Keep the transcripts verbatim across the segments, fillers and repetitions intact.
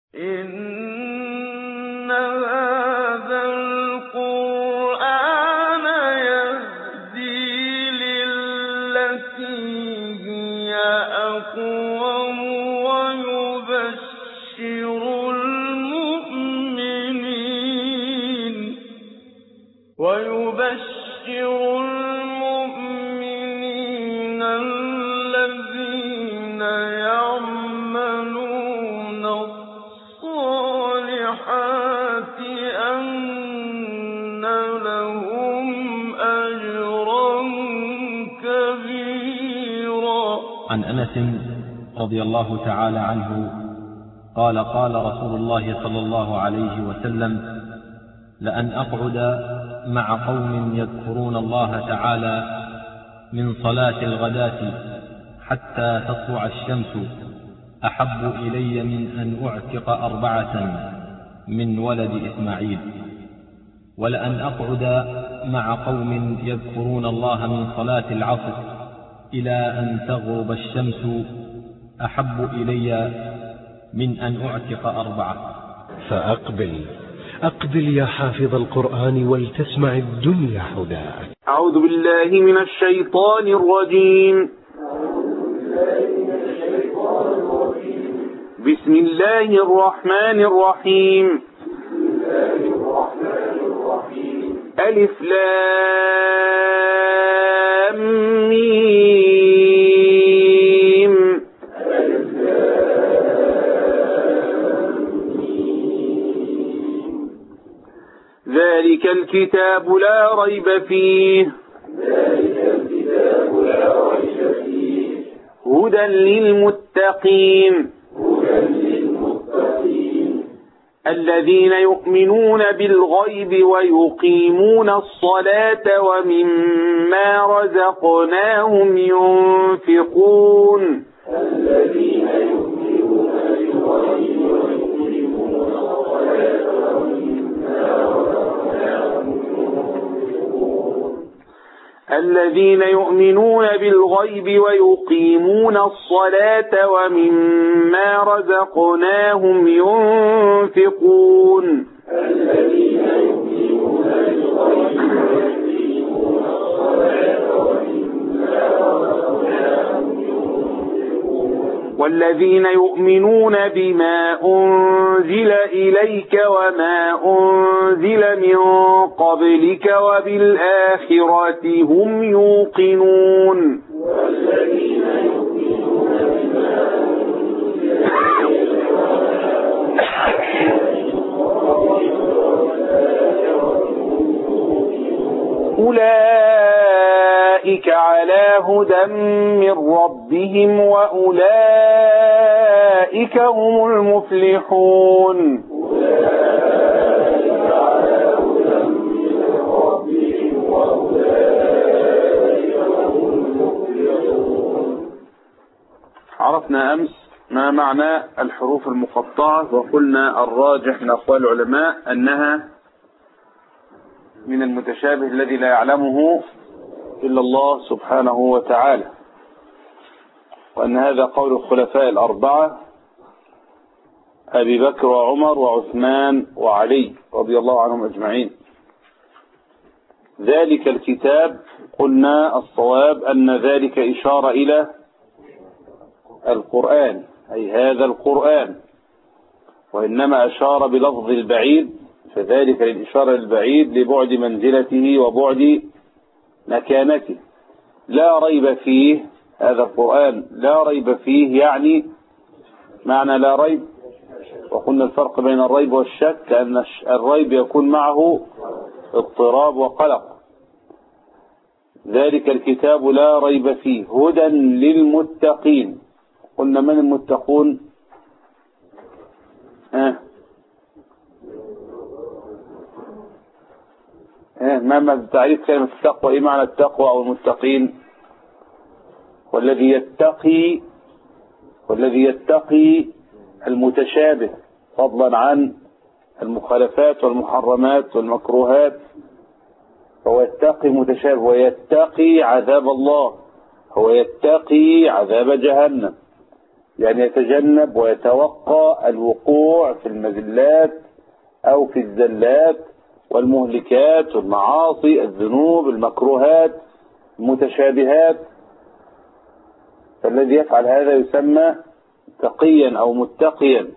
إن هذا القرآن يهدي للتي هي أقوم ويبشر المؤمنين ويبشر المؤمنين الذين يعملون الصالحات أن لهم أجرا كبيرا. عن أنس رضي الله تعالى عنه قال قال رسول الله صلى الله عليه وسلم: لأن أقعد مع قوم يذكرون الله تعالى من صلاة الغداة حتى تطلع الشمس أحب إلي من أن أعتق أربعة من ولد إسماعيل. ولأن أقعد مع قوم يذكرون الله من صلاة العصر إلى أن تغرب الشمس أحب إلي من أن أعتق أربعة. فأقبل أقبل يا حافظ القرآن ولتسمع الدنيا هداك. أعوذ بالله من الشيطان الرجيم. بسم الله الرحمن الرحيم. ألف لام ميم. ذلك الكتاب لا ريب فيه هدى للمتقين الذين يؤمنون بالغيب ويقيمون الصلاة ومما رزقناهم ينفقون. الذين يؤمنون بالغيب ويقيمون الصلاة ومما رزقناهم ينفقون. الذين يؤمنون بالغيب ويقيمون الصلاة ومما رزقناهم ينفقون. الذين يؤمنون بالغيب ويقيمون الصلاة ومما رزقناهم ينفقون. والذين يؤمنون بما أنزل إليك وما أنزل من قبلك وبالآخرة هم يوقنون. والذين يؤمنون بما أنزل إليك أولئك على هدى من ربهم وأولئك هم المفلحون. عرفنا أمس ما معنى الحروف المقطعة، وقلنا الراجح من أقوال العلماء أنها من المتشابه الذي لا يعلمه إلا الله سبحانه وتعالى، وأن هذا قول الخلفاء الأربعة أبي بكر وعمر وعثمان وعلي رضي الله عنهم أجمعين. ذلك الكتاب قلنا الصواب أن ذلك إشارة إلى القرآن، أي هذا القرآن، وإنما أشار بلفظ البعيد، فذلك للإشارة للبعيد لبعد منزلته وبعد مكانته. لا ريب فيه، هذا القرآن لا ريب فيه، يعني معنى لا ريب، وقلنا الفرق بين الريب والشك أن الريب يكون معه اضطراب وقلق. ذلك الكتاب لا ريب فيه هدى للمتقين. قلنا من المتقون؟ ها ها ما تعريف كلمة التقوى؟ ايه معنى التقوى او المتقين؟ والذي يتقي والذي يتقي المتشابه فضلا عن المخالفات والمحرمات والمكروهات، فهو يتقي المتشابه ويتقي عذاب الله، هو يتقي عذاب جهنم. يعني يتجنب ويتوقى الوقوع في المذلات أو في الزلات والمهلكات والمعاصي، الذنوب، المكروهات، المتشابهات. فالذي يفعل هذا يسمى تقيا أو متقيا.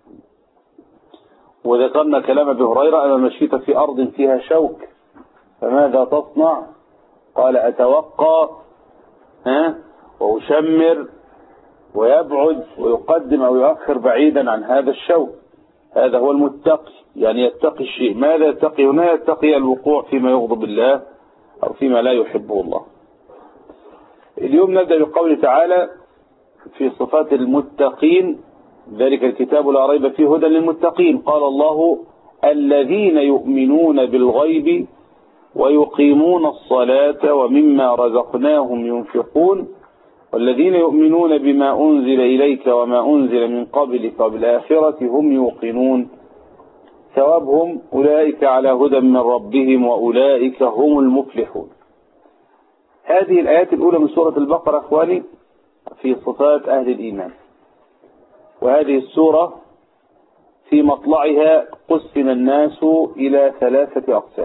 وذكرنا كلام ابي هريرة: أنا مشيت في أرض فيها شوك فماذا تصنع؟ قال: أتوقى ها وأشمر ويبعد ويقدم أو يؤخر بعيدا عن هذا الشوك. هذا هو المتقي، يعني يتقي الشيء. ماذا يتقي هنا؟ يتقي الوقوع فيما يغضب الله أو فيما لا يحبه الله. اليوم نبدأ بقوله تعالى في صفات المتقين: ذلك الكتاب لا ريب فيه هدى للمتقين. قال الله: الذين يؤمنون بالغيب ويقيمون الصلاة ومما رزقناهم ينفقون والذين يؤمنون بما أنزل إليك وما أنزل من قبلك وبالآخرة هم يوقنون ثوابهم أولئك على هدى من ربهم وأولئك هم المفلحون. هذه الآيات الأولى من سورة البقرة أخواني في صفات أهل الإيمان. وهذه السورة في مطلعها قسم الناس إلى ثلاثة أقسام.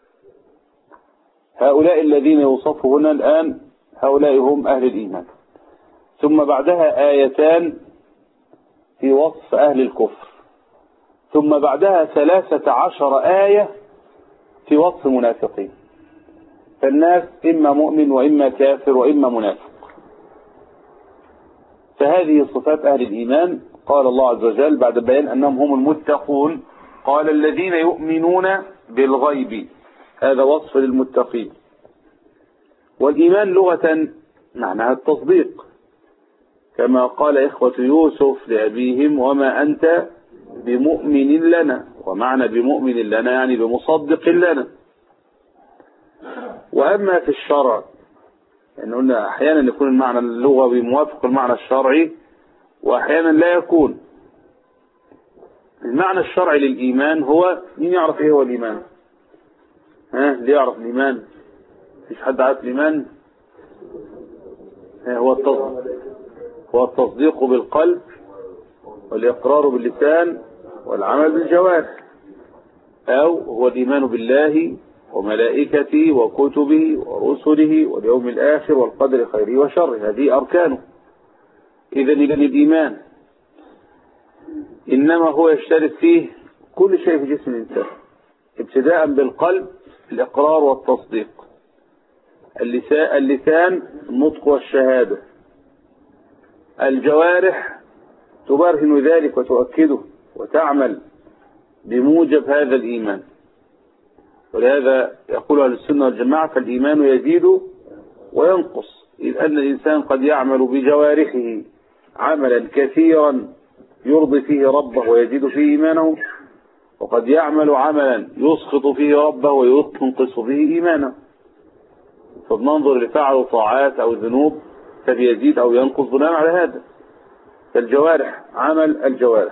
هؤلاء الذين يوصفوا هنا الآن هؤلاء هم أهل الإيمان. ثم بعدها آيتان في وصف أهل الكفر. ثم بعدها ثلاثة عشر آية في وصف منافقين. فالناس إما مؤمن وإما كافر وإما منافق. فهذه صفات أهل الإيمان. قال الله عز وجل بعد بيان أنهم هم المتقون: قال: الذين يؤمنون بالغيب. هذا وصف للمتقين. والإيمان لغة معناها التصديق، كما قال إخوة يوسف لأبيهم: وما أنت بمؤمن لنا. ومعنى بمؤمن لنا يعني بمصدق لنا. وأما في الشرع، يعني قلنا أحيانا يكون المعنى اللغوي موافق المعنى الشرعي وأحيانا لا يكون. المعنى الشرعي للإيمان هو، مين يعرف إيه هو الإيمان؟ ها اللي يعرف الإيمان؟ مفيش حد عارف الإيمان؟ هو التصديق هو التصديق بالقلب والإقرار باللسان والعمل بالجوارح، أو هو الإيمان بالله وملائكته وكتبه ورسله واليوم الآخر والقدر خيره وشره. هذه أركانه. إذن إذن الإيمان إنما هو يشترك فيه كل شيء في جسم الإنسان، ابتداء بالقلب الإقرار والتصديق، اللسان النطق والشهادة، الجوارح تبرهن ذلك وتؤكده وتعمل بموجب هذا الإيمان. ولهذا يقول أهل السنة والجماعة: فالإيمان يزيد وينقص، إذ أن الإنسان قد يعمل بجوارحه عملا كثيرا يرضي فيه ربه ويزيد فيه إيمانه، وقد يعمل عملا يسخط فيه ربه وينقص فيه إيمانه. فبننظر لفعل طاعات أو ذنوب فبيزيد أو ينقص بناء على هذا. فالجوارح عمل الجوارح.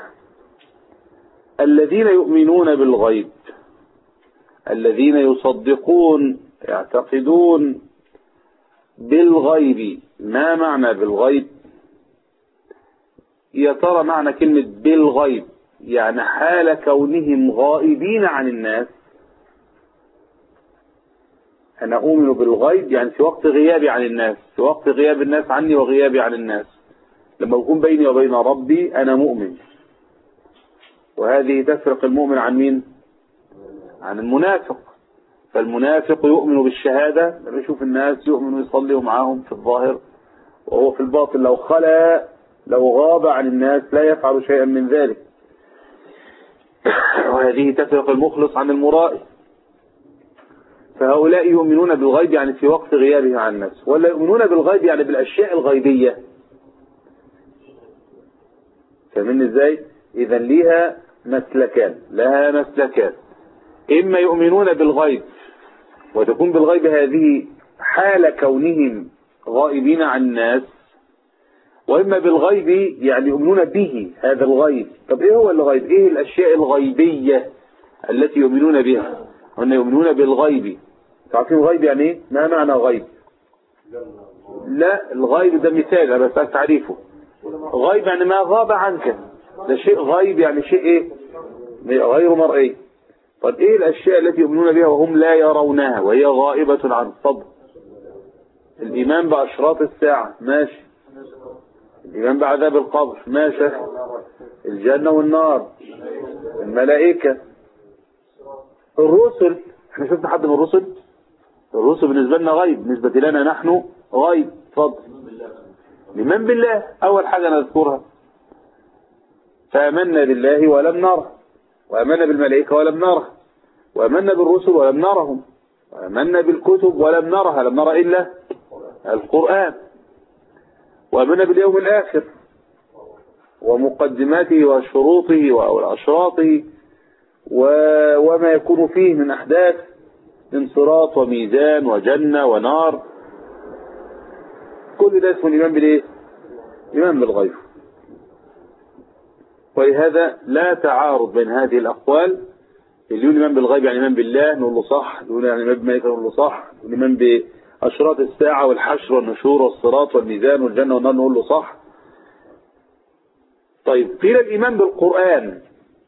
الذين يؤمنون بالغيب، الذين يصدقون يعتقدون بالغيب. ما معنى بالغيب؟ يا ترى معنى كلمة بالغيب يعني حال كونهم غائبين عن الناس. أنا أؤمن بالغيب يعني في وقت غيابي عن الناس، في وقت غياب الناس عني وغيابي عن الناس. لما يكون بيني وبين ربي أنا مؤمن. وهذه تفرق المؤمن عن مين؟ عن المنافق. فالمنافق يؤمن بالشهادة، لما يشوف الناس يؤمن ويصلي معهم في الظاهر، وهو في الباطن لو خلا لو غاب عن الناس لا يفعل شيئا من ذلك. وهذه تفرق المخلص عن المرائي. فهؤلاء يؤمنون بالغيب يعني في وقت غيابه عن الناس، ولا يؤمنون بالغيب يعني بالأشياء الغيبية. فمن ازاي؟ إذا ليها مسلكان لها مسلكان إما يؤمنون بالغيب وتكون بالغيب هذه حال كونهم غائبين عن الناس، وإما بالغيب يعني يؤمنون به هذا الغيب. طب إيه هو الغيب؟ إيه الأشياء الغيبية التي يؤمنون بها؟ وأن يؤمنون بالغيب. تعرفين الغيب يعني إيه؟ ما معنى غيب؟ لا، الغيب ده مثال أنا بس تعريفه. غيب يعني ما غاب عنك، ده شيء غيب يعني شيء ايه غير مرئي. طب ايه الاشياء التي يؤمنون بها وهم لا يرونها وهي غائبة عن الصدر؟ الايمان باشراط الساعة ماشي، الايمان بعذاب القبر ماشي، الجنة والنار، الملائكة، الرسل. احنا شفنا حد من الرسل؟ الرسل بالنسبة لنا غيب، بالنسبة لنا نحن غيب. اتفضل. الإيمان بالله أول حاجة نذكرها، فآمنا بالله ولم نره، وآمنا بالملائكة ولم نره، وآمنا بالرسل ولم نرهم، وآمنا بالكتب ولم نرها، لم نرى إلا القرآن، وآمنا باليوم الآخر ومقدماته وشروطه وأشراطه وما يكون فيه من أحداث من صراط وميزان وجنة ونار. كل ده اسمه الإيمان بالإيه؟ إيمان بالغيب. ولهذا لا تعارض بين هذه الأقوال. اللي يقول الإيمان بالغيب يعني إيمان بالله نقول له صح، اللي يقول يعني إيمان بالملائكة نقول له صح، الإيمان بأشراط الساعة والحشر والنشور والصراط والميزان والجنة والنار نقول له صح. طيب قيل الإيمان بالقرآن،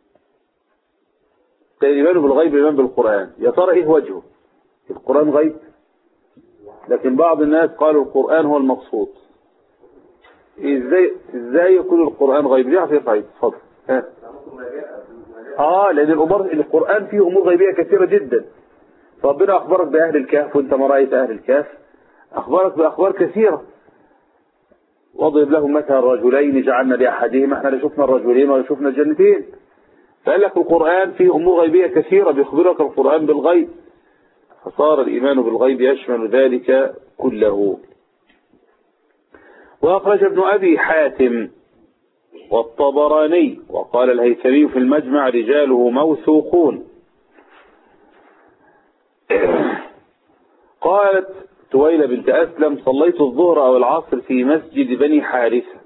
الإيمان بالغيب الإيمان بالقرآن، يا ترى إيه وجهه؟ القرآن غيب، لكن بعض الناس قالوا القرآن هو المقصود. ازاي ازاي يكون القرآن غيب؟ ليه عارف غيب؟ اتفضل. ها اه لان الامور القرآن فيه امور غيبية كثيرة جدا. ربنا اخبرك باهل الكهف وانت ما رايت اهل الكهف، اخبرك باخبار كثيرة. واضرب لهم مثل الرجلين جعلنا لاحدهما، احنا لا شفنا الرجلين ولا شفنا الجنتين. فقال لك القرآن فيه امور غيبية كثيرة، بيخبرك القرآن بالغيب، فصار الإيمان بالغيب يشمل ذلك كله. وأخرج ابن أبي حاتم والطبراني وقال الهيثمي في المجمع رجاله موثوقون. قالت تويلة بنت أسلم صليت الظهر أو العصر في مسجد بني حارثة،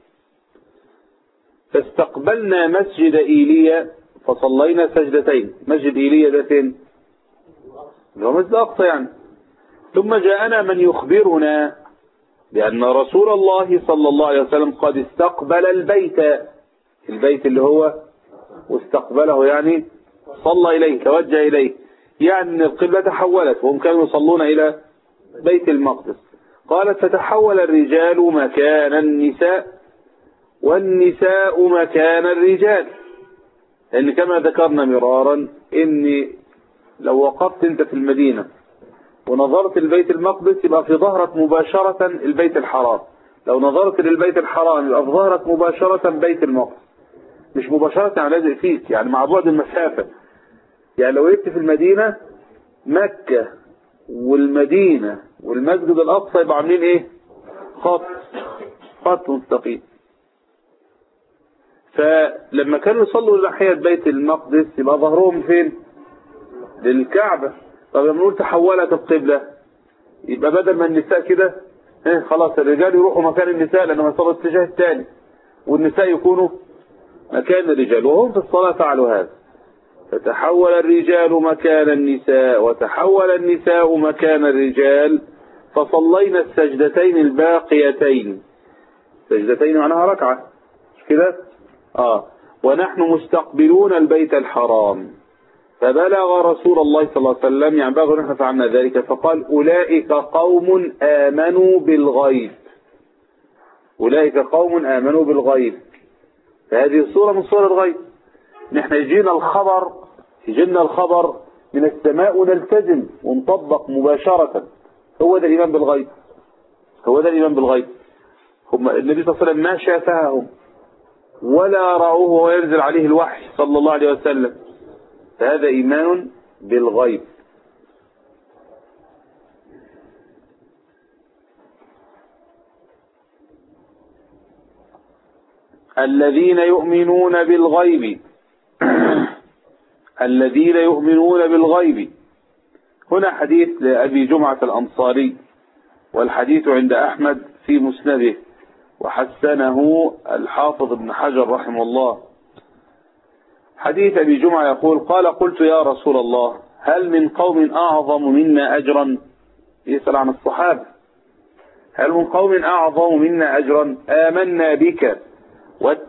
فاستقبلنا مسجد إيليا فصلينا سجدتين. مسجد إيليا ده فين؟ اللي هو مسجد أقصى يعني. ثم جاءنا من يخبرنا بأن رسول الله صلى الله عليه وسلم قد استقبل البيت، البيت اللي هو واستقبله يعني صلى إليه توجه إليه، يعني القبلة تحولت وهم كانوا يصلون إلى بيت المقدس. قالت فتحول الرجال مكان النساء والنساء مكان الرجال، لأن كما ذكرنا مرارا إن لو وقفت انت في المدينة ونظرت البيت المقدس يبقى في ظهرك مباشرة البيت الحرام، لو نظرت للبيت الحرام يبقى في ظهرك مباشرة بيت المقدس، مش مباشرة يعني لازق فيك، يعني مع بعد المسافة. يعني لو وقفت في المدينة مكة والمدينة والمسجد الأقصى يبقى عاملين ايه؟ خط خط مستقيم. فلما كانوا يصلوا ناحية بيت المقدس يبقى ظهرهم فين؟ للكعبة. طب لما نقول تحولت القبلة يبقى بدل ما النساء كده ايه خلاص الرجال يروحوا مكان النساء لأنهم يصلوا الاتجاه الثاني، والنساء يكونوا مكان الرجال، وهم في الصلاة فعلوا هذا. فتحول الرجال مكان النساء وتحول النساء مكان الرجال، فصلينا السجدتين الباقيتين. سجدتين معناها ركعة مش كده؟ اه ونحن مستقبلون البيت الحرام. فبلغ رسول الله صلى الله عليه وسلم يعني بلغ نحن فعلنا ذلك، فقال أولئك قوم آمنوا بالغيب، أولئك قوم آمنوا بالغيب. فهذه صورة من صور الغيب. نحن يجينا الخبر يجينا الخبر من السماء ونلتزم ونطبق مباشرة. هو ده الإيمان بالغيب، هو ده الإيمان بالغيب. هم النبي صلى الله عليه وسلم ما شافهم ولا رأوه وينزل عليه الوحي صلى الله عليه وسلم، فهذا إيمان بالغيب. الذين يؤمنون بالغيب الذين يؤمنون بالغيب. هنا حديث لأبي جمعة الأنصاري، والحديث عند أحمد في مسنده وحسنه الحافظ ابن حجر رحمه الله. حديث أبي جمعة يقول قال قلت يا رسول الله هل من قوم أعظم منا أجرا؟ يسأل عن الصحابة، هل من قوم أعظم منا أجرا؟ آمنا بك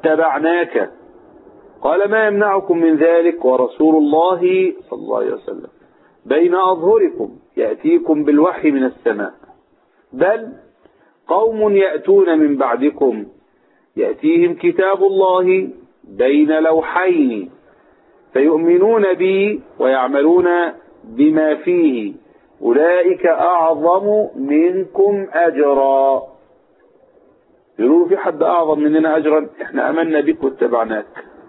واتبعناك. قال ما يمنعكم من ذلك ورسول الله صلى الله عليه وسلم بين أظهركم يأتيكم بالوحي من السماء، بل قوم يأتون من بعدكم يأتيهم كتاب الله بين لوحين فيؤمنون بي ويعملون بما فيه أولئك أعظم منكم أجرا. يقولوا في حد أعظم مننا أجرا؟ احنا أمنا بك واتبعناك.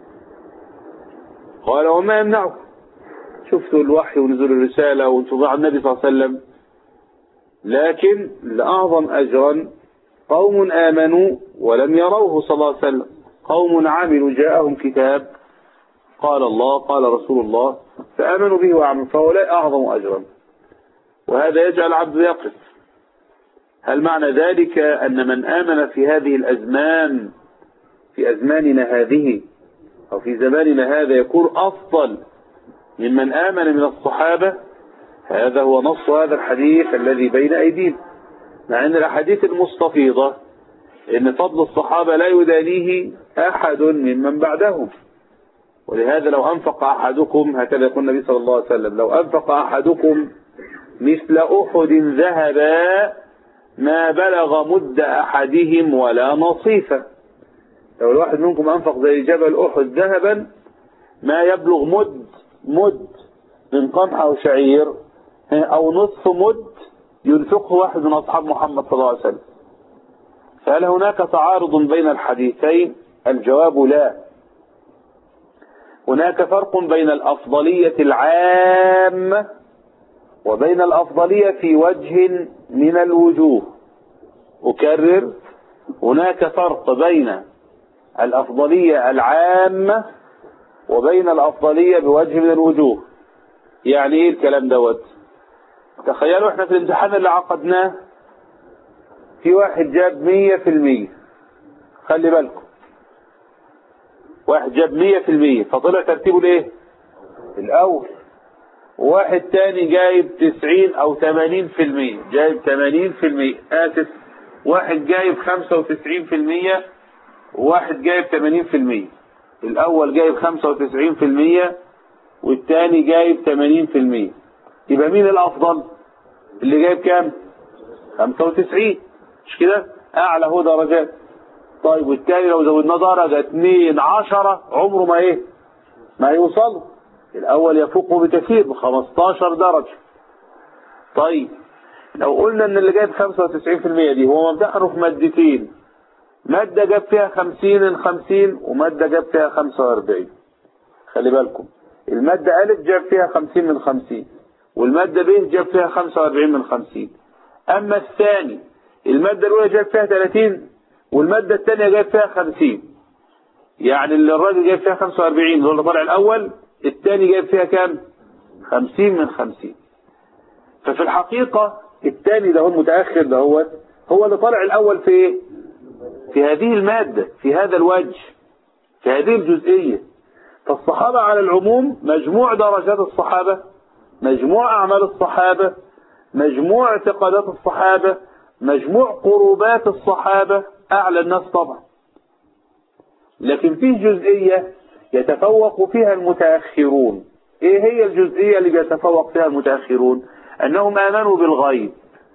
قال وما يمنعكم، شفتوا الوحي ونزول الرسالة وانتظار النبي صلى الله عليه وسلم، لكن لأعظم أجرا قوم آمنوا ولم يروه صلى الله عليه وسلم، قوم عملوا جاءهم كتاب قال الله قال رسول الله فآمنوا به وعملوا، فهؤلاء أعظم أجرا. وهذا يجعل العبد يقف، هل معنى ذلك أن من آمن في هذه الأزمان في أزماننا هذه أو في زماننا هذا يكون أفضل ممن آمن من الصحابة؟ هذا هو نص هذا الحديث الذي بين أيدينا، مع أن الأحاديث المستفيضة إن فضل الصحابة لا يدانيه أحد ممن بعدهم. ولهذا لو أنفق أحدكم، هكذا يقول النبي صلى الله عليه وسلم، لو أنفق أحدكم مثل أحد ذهبا ما بلغ مد أحدهم ولا نصيفه. لو الواحد منكم أنفق زي جبل أحد ذهبا ما يبلغ مد مد من قمح أو شعير أو نصف مد ينفقه واحد من أصحاب محمد صلى الله عليه وسلم. فهل هناك تعارض بين الحديثين؟ الجواب لا. هناك فرق بين الأفضلية العامة وبين الأفضلية في وجه من الوجوه. أكرر، هناك فرق بين الأفضلية العامة وبين الأفضلية بوجه من الوجوه. يعني ايه الكلام دوت؟ تخيلوا احنا في الامتحان اللي عقدناه في واحد جاب مية في المية، خلي بالكم، واحد جاب مية في المية فطلع ترتيبه الايه؟ الاول. وواحد تاني جايب تسعين او ثمانين في المية، جايب ثمانين في المية، اسف، واحد جايب خمسة وتسعين في المية وواحد جايب ثمانين في المية. الاول جايب خمسة وتسعين في المية والتاني جايب ثمانين في المية. يبقى مين الافضل؟ اللي جايب كام؟ خمسة وتسعين، مش كده؟ اعلى هو درجات. طيب والتاني لو زودنا درجة اتنين عشرة عمره ما ايه؟ ما يوصل. الاول يفوقه بكثير بخمستاشر درجة. طيب لو قلنا ان اللي جايب خمسة وتسعين في المية دي هو ممتحنه في مادتين، مادة جاب فيها خمسين من خمسين ومادة جاب فيها خمسة واربعين. خلي بالكم، المادة ألف جاب فيها خمسين من خمسين والمادة ب جاب فيها خمسة واربعين من خمسين. أما الثاني المادة الأولى جاب فيها ثلاثين والمادة الثانية جاب فيها خمسين. يعني اللي الراجل جاب فيها خمسة واربعين هو اللي طلع الأول، الثاني جاب فيها كام؟ خمسين من خمسين. ففي الحقيقة الثاني ده هو المتأخر ده هو هو اللي طلع الأول في ايه؟ في هذه المادة، في هذا الوجه، في هذه الجزئية. فالصحابة على العموم مجموع درجات الصحابة، مجموع أعمال الصحابة، مجموع اعتقادات الصحابة، مجموع قربات الصحابة أعلى الناس طبعا. لكن في جزئية يتفوق فيها المتأخرون. ايه هي الجزئية اللي يتفوق فيها المتأخرون؟ أنهم آمنوا بالغيب.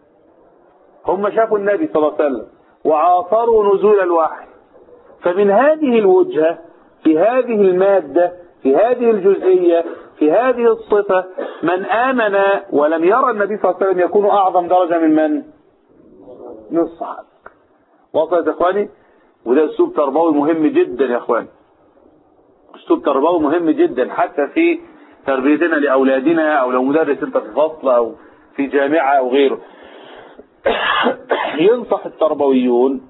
هم شافوا النبي صلى الله عليه وسلم وعاصروا نزول الوحي. فمن هذه الوجهة في هذه المادة في هذه الجزئية في هذه الصفة من آمن ولم يرى النبي صلى الله عليه وسلم يكون أعظم درجة من من؟ من الصحابة. وصلت يا إخواني؟ وده أسلوب تربوي مهم جدا يا إخواني، أسلوب تربوي مهم جدا حتى في تربيتنا لأولادنا، أو لو مدرس أنت في فصل أو في جامعة أو غيره. ينصح التربويون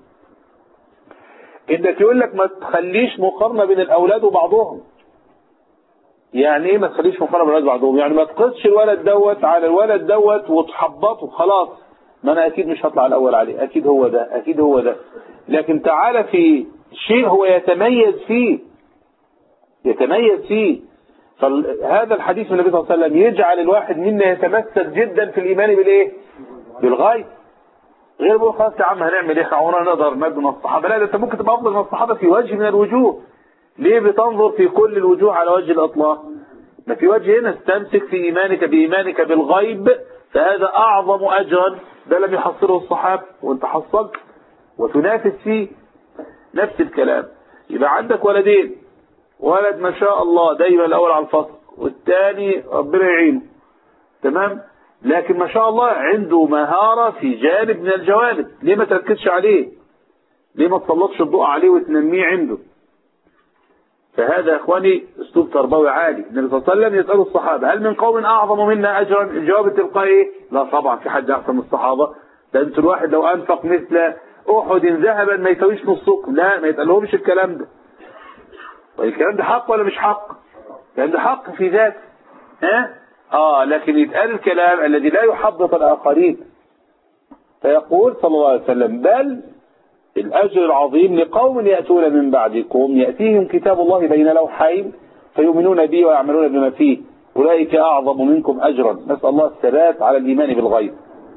انك يقول لك ما تخليش مقارنة بين الأولاد وبعضهم. يعني ايه ما تخليش مقارنة بين الأولاد وبعضهم؟ يعني ما تقصش الولد دوت على الولد دوت وتحبطه خلاص، ما أنا أكيد مش هطلع الأول عليه، أكيد هو ده أكيد هو ده. لكن تعالى في شيء هو يتميز فيه يتميز فيه. فهذا الحديث من النبي صلى الله عليه وسلم يجعل الواحد منا يتمسك جدا في الإيمان بالإيه؟ بالغيب. غير بيقول خلاص يا عم هنعمل ايه، احنا عمرنا نقدر نبدأ من الصحابة. لا، ده انت ممكن تبقى افضل من الصحابة في وجه من الوجوه. ليه بتنظر في كل الوجوه على وجه الاطلاق؟ ما في وجه هنا استمسك في ايمانك بايمانك بالغيب، فهذا اعظم اجرا، ده لم يحصله الصحابة وانت حصلت وتنافس فيه. نفس الكلام. يبقى عندك ولدين، ولد ما شاء الله دايما الاول على الفصل والثاني ربنا يعينه، تمام، لكن ما شاء الله عنده مهارة في جانب من الجوانب. ليه ما تركزش عليه؟ ليه ما تسلطش الضوء عليه وتنميه عنده؟ فهذا يا اخواني اسلوب تربوي عالي. النبي صلى الله عليه وسلم يسأل الصحابة هل من قوم اعظم منا اجرا؟ الجواب التلقائي ايه؟ لا طبعا، في حد احسن من الصحابة؟ ده انت الواحد لو انفق مثل احد ذهبا ما يساويش نصكم. لا، ما يتقالهمش الكلام ده. والكلام ده حق ولا مش حق؟ الكلام ده حق في ذاته، ها؟ اه لكن يتقال الكلام الذي لا يحبط الاخرين. فيقول صلى الله عليه وسلم بل الأجر العظيم لقوم يأتون من بعدكم يأتيهم كتاب الله بين لوحين فيؤمنون به ويعملون بما فيه أولئك أعظم منكم أجرا. نسأل الله الثبات على الإيمان بالغيب.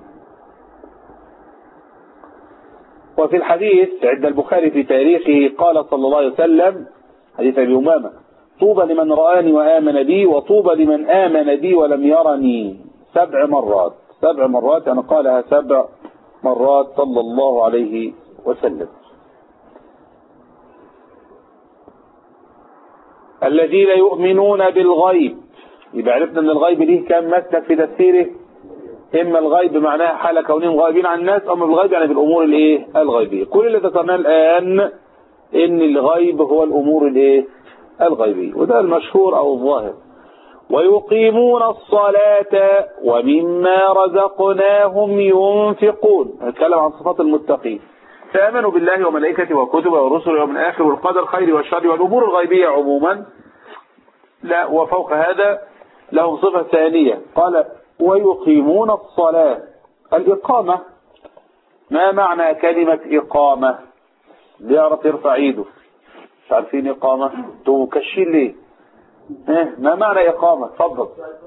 وفي الحديث عند البخاري في تاريخه قال صلى الله عليه وسلم حديث أبي أمامة طوبى لمن رآني وآمن بي وطوبى لمن آمن بي ولم يرني. سبع مرات، سبع مرات يعني قالها سبع مرات صلى الله عليه وسلم. الذين يؤمنون بالغيب، يبقى عرفنا ان الغيب ليه كم مسلك في تفسيره. اما الغيب معناها حال كونهم غائبين عن الناس، اما بالغيب يعني بالامور الايه الغيبيه. كل اللي ذكرناه الان ان الغيب هو الامور الايه الغيبيه، وده المشهور او الظاهر. ويقيمون الصلاة ومما رزقناهم ينفقون. نتكلم عن صفات المتقين. فآمنوا بالله وملائكته وكتبه ورسله واليوم الآخر والقدر خير والشر والأمور الغيبية عموما. لا، وفوق هذا لهم صفة ثانية قال ويقيمون الصلاة. الإقامة، ما معنى كلمة إقامة؟ بيعرف يرفع ايده. مش عارفين إقامة؟ انتوا كشين ليه؟ ما معنى إقامة؟ تفضل.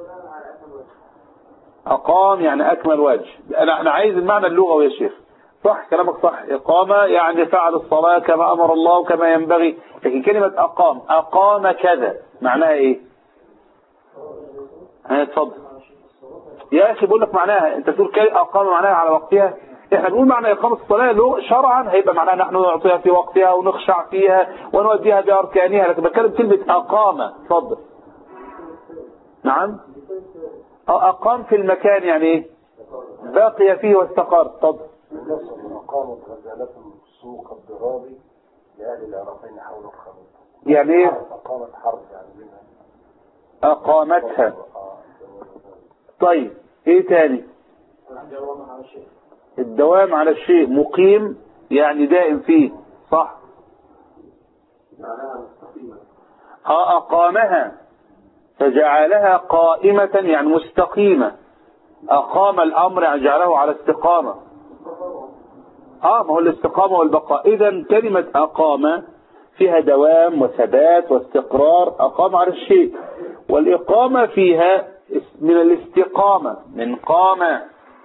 أقام يعني أكمل وجه. أنا أنا عايز المعنى اللغوي يا شيخ. صح كلامك صح. إقامة يعني فعل الصلاة كما أمر الله وكما ينبغي. لكن كلمة أقام، أقام كذا معناها إيه؟ ها تفضل يا أخي. بقول لك معناها، أنت تقول كلمة أقام معناها على وقتها. إحنا بنقول معنى إقامة الصلاة له شرعا هيبقى معناها نحن نعطيها في وقتها ونخشع فيها ونوديها بأركانها. لكن بتكلم كلمة أقامة. تفضل. نعم. أقام في المكان يعني إيه؟ باقي فيه واستقر. تفضل. أقامت غزالتهم سوق الضرابي لأهل العراقين حول الخريطة. يعني إيه؟ أقامت حرب يعني منها. أقامتها. طيب إيه تاني؟ الدوام على الشيء. الدوام على الشيء. مقيم يعني دائم فيه. صح. معناها مستقيمة. ها أقامها فجعلها قائمة يعني مستقيمة. أقام الأمر يعني جعله على استقامة. آه ما هو الاستقامة والبقاء. إذن كلمة أقام فيها دوام وثبات واستقرار. أقام على الشيء. والإقامة فيها من الاستقامة، من قام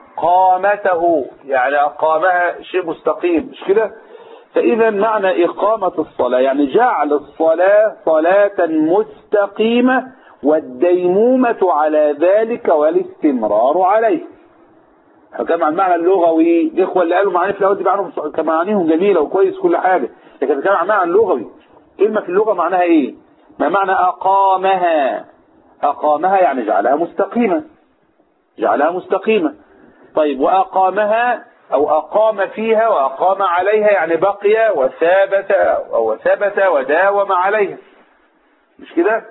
قامته يعني أقامها شيء مستقيم، مش كده؟ فإذا معنى إقامة الصلاة يعني جعل الصلاة صلاة مستقيمة والديمومة على ذلك والاستمرار عليه. كما عن المعنى اللغوي الإخوة اللي قالوا معاني في الأول دي معناهم معانيهم جميلة وكويس كل حاجة، لكن كما عن المعنى اللغوي كلمة في اللغة معناها إيه؟ ما معنى أقامها؟ أقامها يعني جعلها مستقيمة، جعلها مستقيمة. طيب وأقامها أو أقام فيها وأقام عليها يعني بقي وثابت أو ثبت وداوم عليها، مش كده؟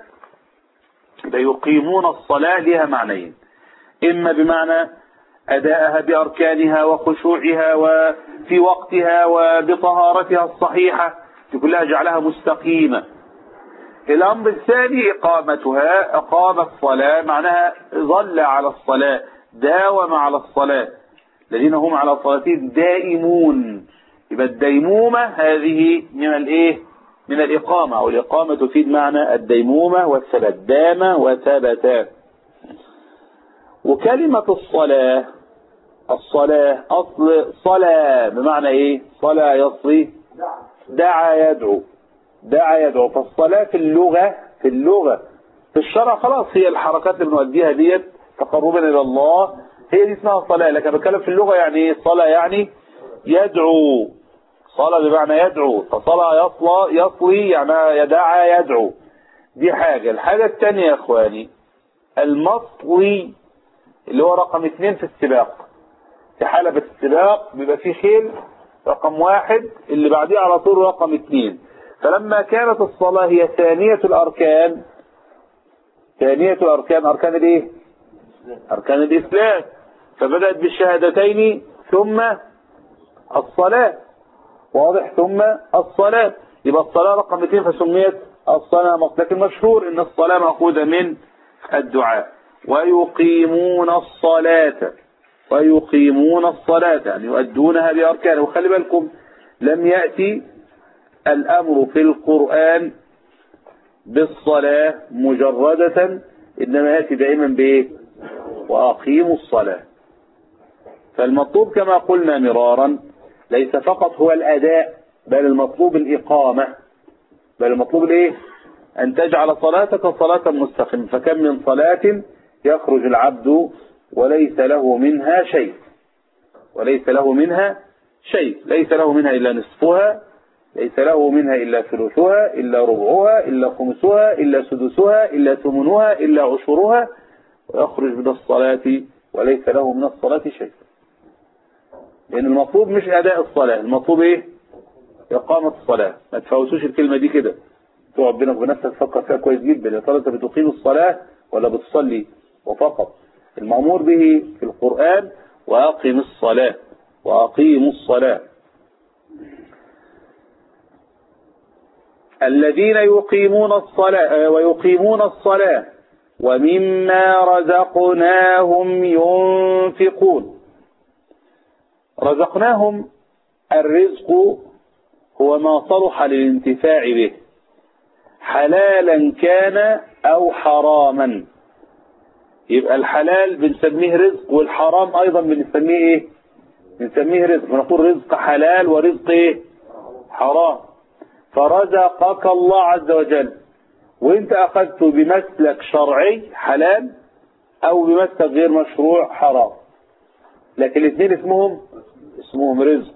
يقيمون الصلاة لها معنيين، إما بمعنى أداءها بأركانها وخشوعها وفي وقتها وبطهارتها الصحيحة، كلها جعلها مستقيمة. الأمر الثاني إقامتها، أقام الصلاة معناها ظل على الصلاة، داوم على الصلاة، الذين هم على صلاتهم دائمون. يبقى الديمومة هذه من الإيه؟ من الإقامة، أو الإقامة تفيد معنى الديمومة والثبات، دام وثبت. وكلمة الصلاة الصلاة أصل صلاة بمعنى إيه؟ صلاة يصلي دعا يدعو دعا يدعو. فالصلاة في اللغة في اللغة في الشرع خلاص هي الحركات اللي بنؤديها ديت تقربا إلى الله، هي دي اسمها صلاة. لكن بتكلم في اللغة يعني إيه؟ صلاة يعني يدعو، صلاة بمعنى يدعو، فصلاة يصلى يصلي يعني يدعى يدعو. دي حاجة. الحاجة الثانية يا إخواني المصلي اللي هو رقم اثنين في السباق. في حالة في السباق بيبقى فيه خيل رقم واحد، اللي بعديه على طول رقم اثنين. فلما كانت الصلاة هي ثانية الأركان، ثانية الأركان أركان الإيه؟ أركان الإسلام، فبدأت بالشهادتين ثم الصلاة، واضح؟ ثم الصلاة، يبقى الصلاة رقم اثنين فسميت الصلاة مصلى. لكن مشهور إن الصلاة مأخوذة من الدعاء. ويقيمون الصلاة ويقيمون الصلاة يعني يؤدونها بأركانها. وخلي بالكم لم يأتي الأمر في القرآن بالصلاة مجردة، إنما يأتي دائما بإيه؟ وأقيموا الصلاة. فالمطلوب كما قلنا مرارا ليس فقط هو الأداء، بل المطلوب الإقامة، بل المطلوب الإيه؟ أن تجعل صلاتك صلاة مستقيمة. فكم من صلاة يخرج العبد وليس له منها شيء، وليس له منها شيء، ليس له منها إلا نصفها، ليس له منها إلا ثلثها، إلا ربعها، إلا خمسها، إلا سدسها، إلا ثمنها، إلا عشرها، ويخرج من الصلاة وليس له من الصلاة شيء. لأن المطلوب مش أداء الصلاة، المطلوب إيه؟ إقامة الصلاة. ما تفوتوش الكلمة دي كده، تقعد بينك وبنفسك تفكر فيها كويس جدا، يا ترى أنت بتقيم الصلاة ولا بتصلي وفقط؟ المأمور به في القرآن وأقم الصلاة وأقيموا الصلاة. الذين يقيمون الصلاة ويقيمون الصلاة ومما رزقناهم ينفقون. رزقناهم الرزق هو ما صلح للانتفاع به، حلالا كان أو حراما. يبقى الحلال بنسميه رزق، والحرام أيضا بنسميه إيه؟ بنسميه رزق. بنقول رزق حلال ورزق إيه؟ حرام. فرزقك الله عز وجل وانت أخذته بمسلك شرعي حلال أو بمسلك غير مشروع حرام، لكن الاثنين اسمهم اسمهم رزق.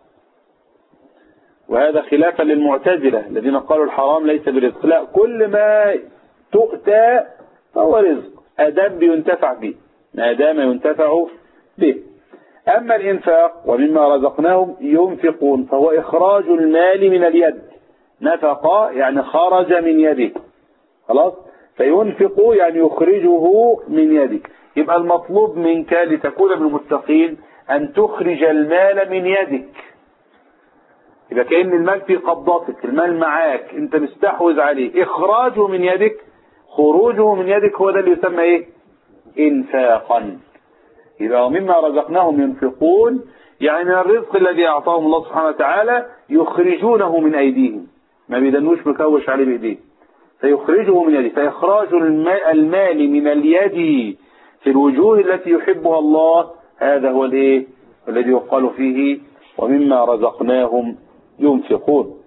وهذا خلافا للمعتزلة الذين قالوا الحرام ليس برزق. لا، كل ما تؤتى فهو رزق أدام بينتفع به، ما دام ينتفع به. أما الإنفاق ومما رزقناهم ينفقون فهو إخراج المال من اليد. نفق يعني خرج من يده، خلاص، فينفق يعني يخرجه من يده. يبقى المطلوب منك لتكون من المتقين أن تخرج المال من يدك. يبقى كأن المال في قبضتك، المال معاك، أنت مستحوذ عليه. إخراجه من يدك، خروجه من يدك، هو ده اللي يسمى إيه؟ إنفاقا. يبقى ومما رزقناهم ينفقون يعني من الرزق الذي أعطاهم الله سبحانه وتعالى يخرجونه من أيديهم، ما بيدنوش مكوش عليه بإيديه، فيخرجه من يده. فإخراج المال من اليد في الوجوه التي يحبها الله، هذا هو الايه الذي يقال فيه ومما رزقناهم ينفقون.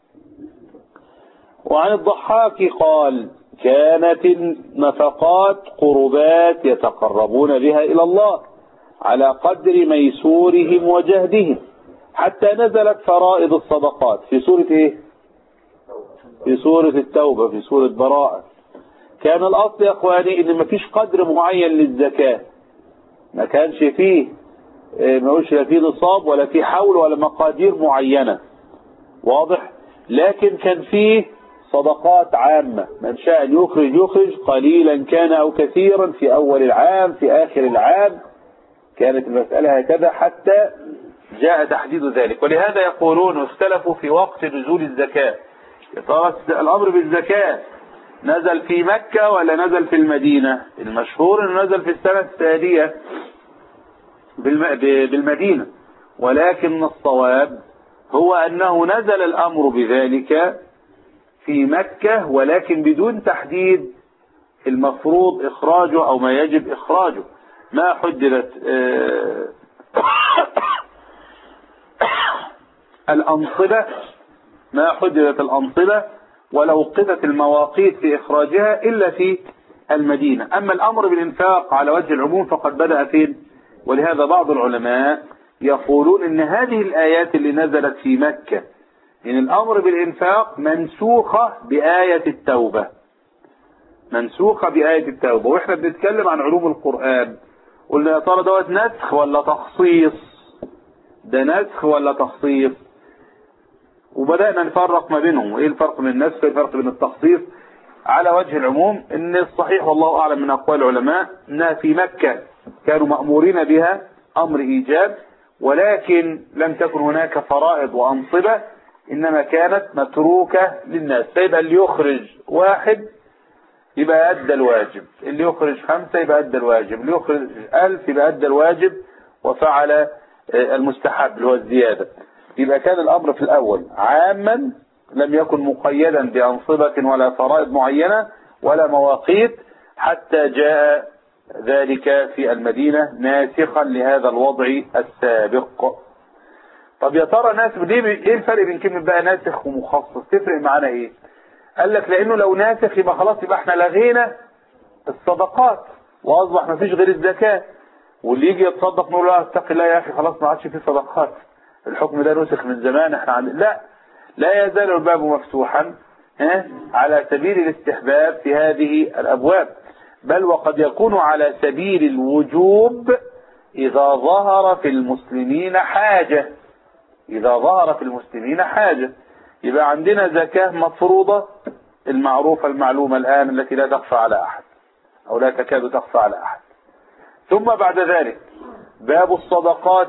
وعن الضحاك قال: كانت النفقات قربات يتقربون بها إلى الله على قدر ميسورهم وجهدهم، حتى نزلت فرائض الصدقات في سورة ايه؟ في سورة التوبة، في سورة براءة. كان الأصل يا أخواني إن مفيش قدر معين للزكاة، ما كانش فيه ما قلش لا فيه نصاب ولا فيه حول ولا مقادير معينة، واضح؟ لكن كان فيه صدقات عامة، من شاء أن يخرج يخرج قليلا كان أو كثيرا، في أول العام في آخر العام، كانت المسألة هكذا حتى جاء تحديد ذلك. ولهذا يقولون واختلفوا في وقت نزول الزكاة، الأمر بالزكاة نزل في مكة ولا نزل في المدينة؟ المشهور أنه نزل في السنة الثانية بالمدينة، ولكن الصواب هو أنه نزل الأمر بذلك في مكة، ولكن بدون تحديد المفروض إخراجه أو ما يجب إخراجه. ما حددت الأنصبة ما حددت الأنصبة ولا وقفت المواقيت في إخراجها إلا في المدينة. أما الأمر بالإنفاق على وجه العموم فقد بدأ فين؟ ولهذا بعض العلماء يقولون إن هذه الآيات اللي نزلت في مكة إن الأمر بالإنفاق منسوخة بآية التوبة، منسوخة بآية التوبة. وإحنا بنتكلم عن علوم القرآن قلنا يا ترى دوت نسخ ولا تخصيص؟ ده نسخ ولا تخصيص؟ وبدأنا نفرق ما بينهم، وإيه الفرق بين النسخ وإيه الفرق بين التخصيص. على وجه العموم إن الصحيح والله أعلم من أقوال العلماء أنها في مكة كانوا مأمورين بها أمر إيجاب، ولكن لم تكن هناك فرائض وأنصبة، إنما كانت متروكة للناس. فيبقى اللي يخرج واحد يبقى أدى الواجب، اللي يخرج خمسة يبقى أدى الواجب، اللي يخرج ألف يبقى أدى الواجب وفعل المستحب اللي هو الزيادة. يبقى كان الأمر في الأول عاما لم يكن مقيدا بأنصبة ولا فرائض معينة ولا مواقيت، حتى جاء ذلك في المدينة ناسخا لهذا الوضع السابق. طب يا ترى ناسخ ليه؟ ايه الفرق بين كلمة بقى ناسخ ومخصص؟ تفرق معنا ايه؟ قال لك لانه لو ناسخ يبقى خلاص يبقى احنا لغينا الصدقات واصبح ما فيش غير الزكاة، واللي يجي يتصدق نقول له اتق الله يا اخي خلاص ما عادش فيه صدقات، الحكم ده نسخ من زمان احنا عن... لا لا يزال الباب مفتوحا ها على سبيل الاستحباب في هذه الابواب، بل وقد يكون على سبيل الوجوب اذا ظهر في المسلمين حاجة، اذا ظهر في المسلمين حاجة. يبقى عندنا زكاة مفروضة المعروفة المعلومة الآن التي لا تخفى على أحد أو لا تكاد تخفى على أحد. ثم بعد ذلك باب الصدقات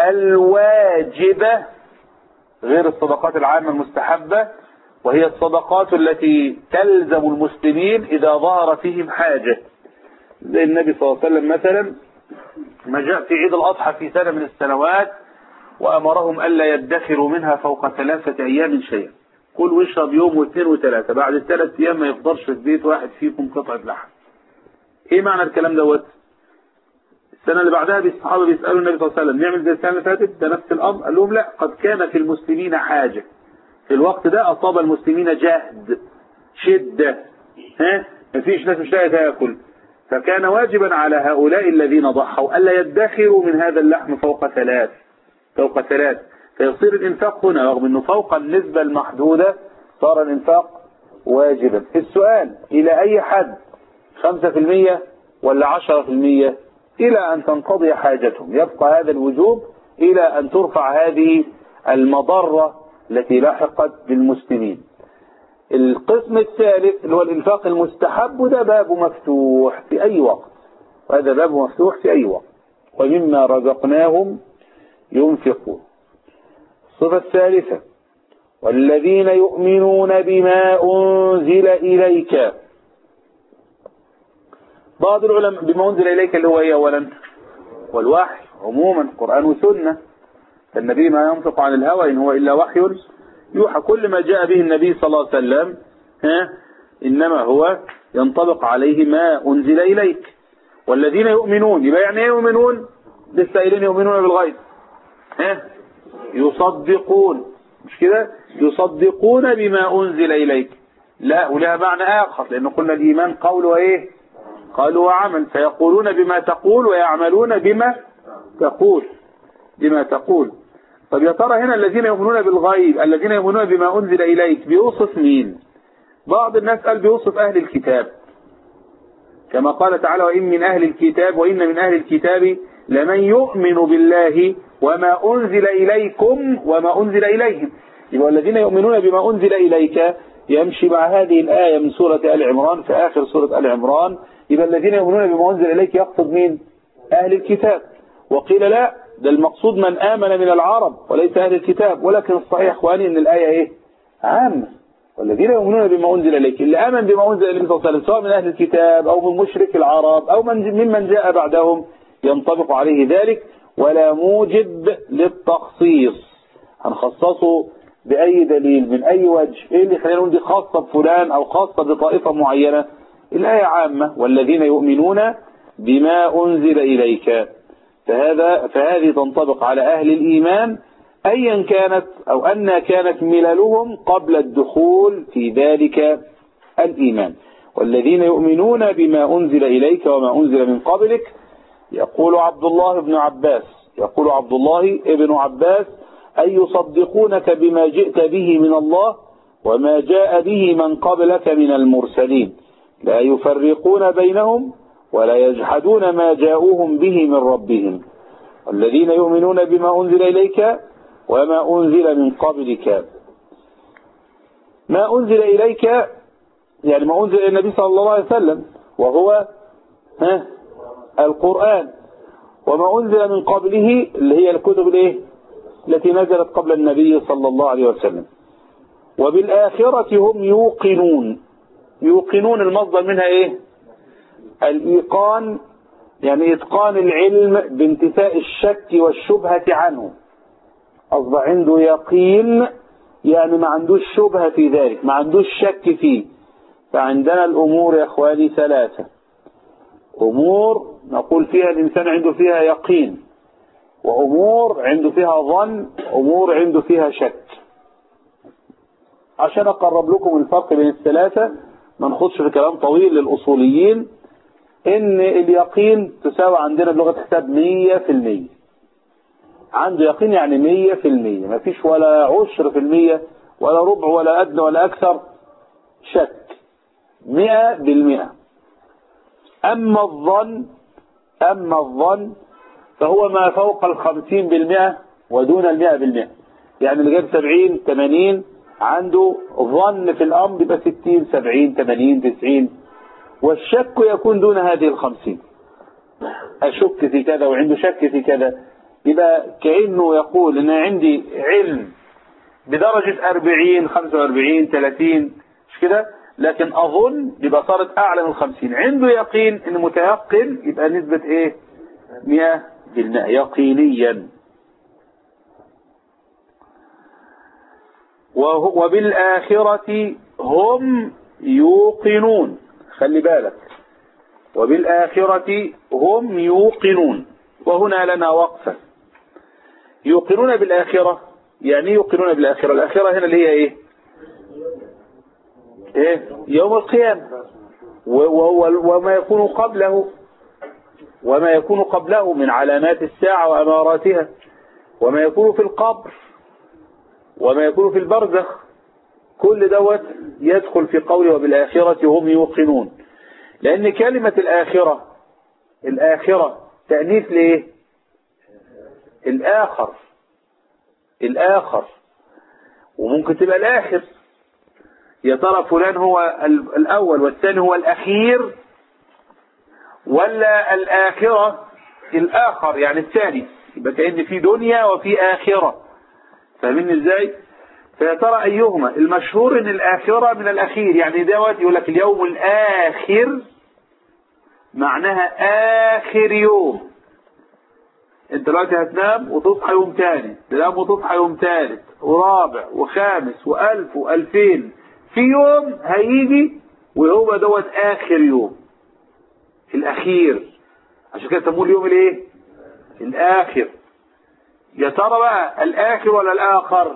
الواجبة غير الصدقات العامة المستحبة، وهي الصدقات التي تلزم المسلمين إذا ظهر فيهم حاجة. زي النبي صلى الله عليه وسلم مثلا ما جاء في عيد الأضحى في سنة من السنوات وأمرهم ألا يدخروا منها فوق ثلاثة أيام شيئا، كل واشرب يوم واثنين وثلاثة، بعد الثلاث أيام ما يفضلش في البيت واحد فيكم قطعة لحم. إيه معنى الكلام دوت؟ السنة اللي بعدها الصحابة بيسألوا النبي صلى الله عليه وسلم نعمل زي السنة اللي فاتت ده نفس الأمر؟ قال لهم لا، قد كان في المسلمين حاجة، في الوقت ده أصاب المسلمين جهد شدة، ها مفيش ناس مش لاقية تاكل، فكان واجبا على هؤلاء الذين ضحوا ألا يدخروا من هذا اللحم فوق ثلاث فوق ثلاث فيصير الإنفاق هنا رغم أنه فوق النسبة المحدودة صار الإنفاق واجبا. السؤال إلى أي حد؟ خمسة في المية ولا عشرة في المية؟ إلى أن تنقضي حاجتهم، يبقى هذا الوجوب إلى أن ترفع هذه المضرة التي لاحقت بالمسلمين. القسم الثالث اللي هو الإنفاق المستحب، ده باب مفتوح في أي وقت، وهذا باب مفتوح في أي وقت. ومما رزقناهم ينفقون. الصفة الثالثة والذين يؤمنون بما أنزل إليك. بعض العلماء بما أنزل إليك اللي هو إيه أولا؟ والوحي عموما قرآن وسنة، فالنبي ما ينطق عن الهوى إن هو إلا وحي يوحى. كل ما جاء به النبي صلى الله عليه وسلم ها إنما هو ينطبق عليه ما أنزل إليك. والذين يؤمنون يبقى يعني يؤمنون للسائلين يؤمنون بالغيب، ها يصدقون، مش كده؟ يصدقون بما أنزل إليك. لا، ولها معنى آخر، لأن قلنا الإيمان قول وإيه؟ قال وعمل، فيقولون بما تقول ويعملون بما تقول بما تقول. طب يا ترى هنا الذين يؤمنون بالغيب، الذين يؤمنون بما أنزل إليك، بيوصف مين؟ بعض الناس قال بيوصف أهل الكتاب، كما قال تعالى وإن من أهل الكتاب وإن من أهل الكتاب لمن يؤمن بالله وما أنزل إليكم وما أنزل إليهم. يبقى الذين يؤمنون بما أنزل إليك يمشي مع هذه الآية من سورة آل عمران في آخر سورة آل عمران. يبقى الذين يؤمنون بما أنزل إليك يقصد مين؟ أهل الكتاب. وقيل لا، ده المقصود من آمن من العرب وليس أهل الكتاب، ولكن الصحيح أخواني أن الآية إيه؟ عامة. والذين يؤمنون بما أنزل إليك، اللي آمن بما أنزل إليك صلى الله عليه وسلم سواء من أهل الكتاب أو من مشرك العرب أو من ممن جاء بعدهم ينطبق عليه ذلك، ولا موجب للتخصيص هنخصصه بأي دليل من أي وجه. إيه اللي خلينا نقول دي خاصة بفلان أو خاصة بطائفة معينة؟ الآية عامة والذين يؤمنون بما أنزل إليك. فهذا فهذه تنطبق على أهل الإيمان أيا كانت أو أن كانت مللهم قبل الدخول في ذلك الإيمان. والذين يؤمنون بما أنزل إليك وما أنزل من قبلك يقول عبد الله بن عباس يقول عبد الله ابن عباس أي يصدقونك بما جئت به من الله وما جاء به من قبلك من المرسلين لا يفرقون بينهم ولا يجحدون ما جاءوهم به من ربهم. والذين يؤمنون بما أنزل إليك وما أنزل من قبلك. ما أنزل إليك يعني ما أنزل إلى النبي صلى الله عليه وسلم وهو ها القرآن، وما أنزل من قبله اللي هي الكتب الايه التي نزلت قبل النبي صلى الله عليه وسلم. وبالآخرة هم يوقنون. يوقنون المصدر منها ايه؟ الإيقان، يعني إتقان العلم بانتفاء الشك والشبهة عنه. أصبح عنده يقين يعني ما عندوش شبهة في ذلك، ما عندوش شك فيه. فعندنا الأمور يا أخواني ثلاثة. أمور نقول فيها الإنسان عنده فيها يقين، وأمور عنده فيها ظن، أمور عنده فيها شك. عشان أقرب لكم الفرق بين الثلاثة ما نخدش في كلام طويل للأصوليين، إن اليقين تساوي عندنا بلغة حساب مية في المية. عنده يقين يعني مية في المية، ما فيش ولا عشر في المية ولا ربع ولا أدنى ولا أكثر شك، مئة بالمئة. أما الظن أما الظن فهو ما فوق الخمسين بالمئة ودون المئة بالمئة. يعني اللي جاب سبعين ثمانين عنده ظن في الأمر يبقى ستين سبعين ثمانين تسعين. والشك يكون دون هذه الخمسين، أشك في كذا وعنده شك في كذا، يبقى كأنه يقول إن عندي علم بدرجة أربعين خمسة وأربعين ثلاثين مش كده، لكن أظن يبقى صارت أعلى من خمسين. عنده يقين إن متيقن يبقى نسبة إيه؟ مئة بالمئة يقينيا. وبالآخرة هم يوقنون. خلي بالك، وبالآخرة هم يوقنون، وهنا لنا وقفة. يوقنون بالآخرة يعني يوقنون بالآخرة. الآخرة هنا اللي هي إيه؟ إيه؟ يوم القيامة وما يكون قبله وما يكون قبله من علامات الساعة وأماراتها، وما يكون في القبر وما يكون في البرزخ. كل دوت يدخل في قوله وبالآخرة هم يوقنون. لأن كلمة الآخرة الآخرة تأنيث ليه؟ الآخر الآخر وممكن تبقى الآخر. يا ترى فلان هو الأول والثاني هو الأخير، ولا الآخرة الآخر يعني الثاني؟ يبقى كأن في دنيا وفي آخرة. فاهمين ازاي؟ فيا ترى أيهما المشهور؟ ان الآخرة من الأخير. يعني دوت يقول لك اليوم الآخر معناها آخر يوم. انت دلوقتي هتنام وتصحى يوم تاني، تنام وتصحى يوم تالت ورابع وخامس وألف وألفين. في يوم هيجي وهو دوت آخر يوم، الأخير. عشان كده سموه اليوم الايه؟ الآخر. يا ترى بقى الآخر ولا الآخر؟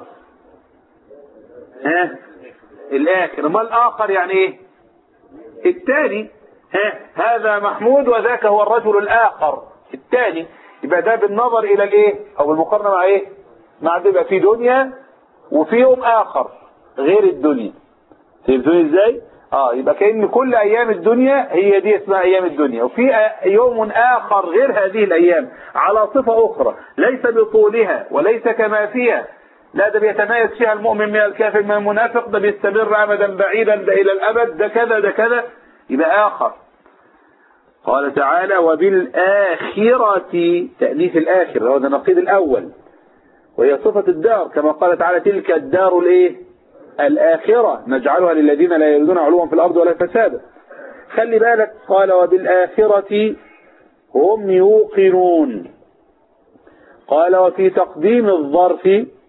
ها؟ الآخر. ما الآخر يعني ايه؟ الثاني. ها؟ هذا محمود وذاك هو الرجل الآخر الثاني. يبقى ده بالنظر إلى الايه؟ أو بالمقارنة مع ايه؟ مع ده يبقى في دنيا وفي يوم آخر غير الدنيا. فهمتوني ازاي؟ اه يبقى كأن كل أيام الدنيا هي دي اسمها أيام الدنيا، وفي يوم آخر غير هذه الأيام على صفة أخرى ليس بطولها وليس كما فيها. لا ده بيتميز فيها المؤمن من الكافر من المنافق، ده بيستمر أمدا بعيدا، ده إلى الأبد، ده كذا ده كذا. يبقى آخر. قال تعالى وبالآخرة تأنيث الآخر، هذا النقيض الأول، وهي صفة الدار كما قال تعالى تلك الدار الايه؟ الآخرة نجعلها للذين لا يريدون علوا في الأرض ولا فسادا. خلي بالك، قال وبالآخرة هم يوقنون. قال وفي تقديم الظرف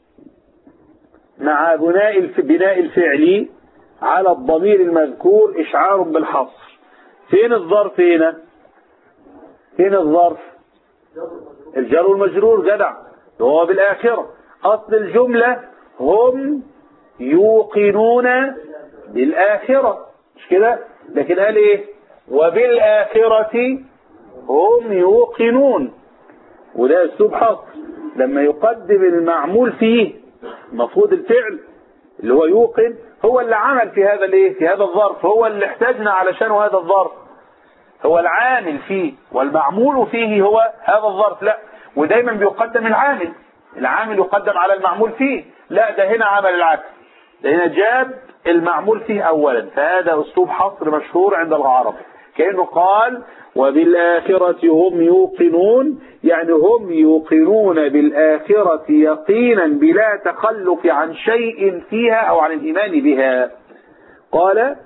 مع بناء بناء الفعل على الضمير المذكور إشعار بالحصر. فين الظرف هنا؟ فين الظرف؟ الجار والمجرور جدع هو بالآخرة. أصل الجملة هم يوقنون بالآخرة مش كده؟ لكن قال ايه؟ وبالآخرة هم يوقنون، وده اسلوب حصر. لما يقدم المعمول فيه مفروض الفعل اللي هو يوقن هو اللي عمل في هذا الايه؟ في هذا الظرف، هو اللي احتاجنا علشان هذا الظرف، هو العامل فيه والمعمول فيه هو هذا الظرف. لا، ودايما بيقدم العامل، العامل يقدم على المعمول فيه. لا، ده هنا عمل العكس، ده هنا جاب المعمول فيه اولا. فهذا اسلوب حصر مشهور عند العرب، كأنه قال وبالآخرة هم يوقنون، يعني هم يوقنون بالآخرة يقينا بلا تخلف عن شيء فيها أو عن الإيمان بها. قال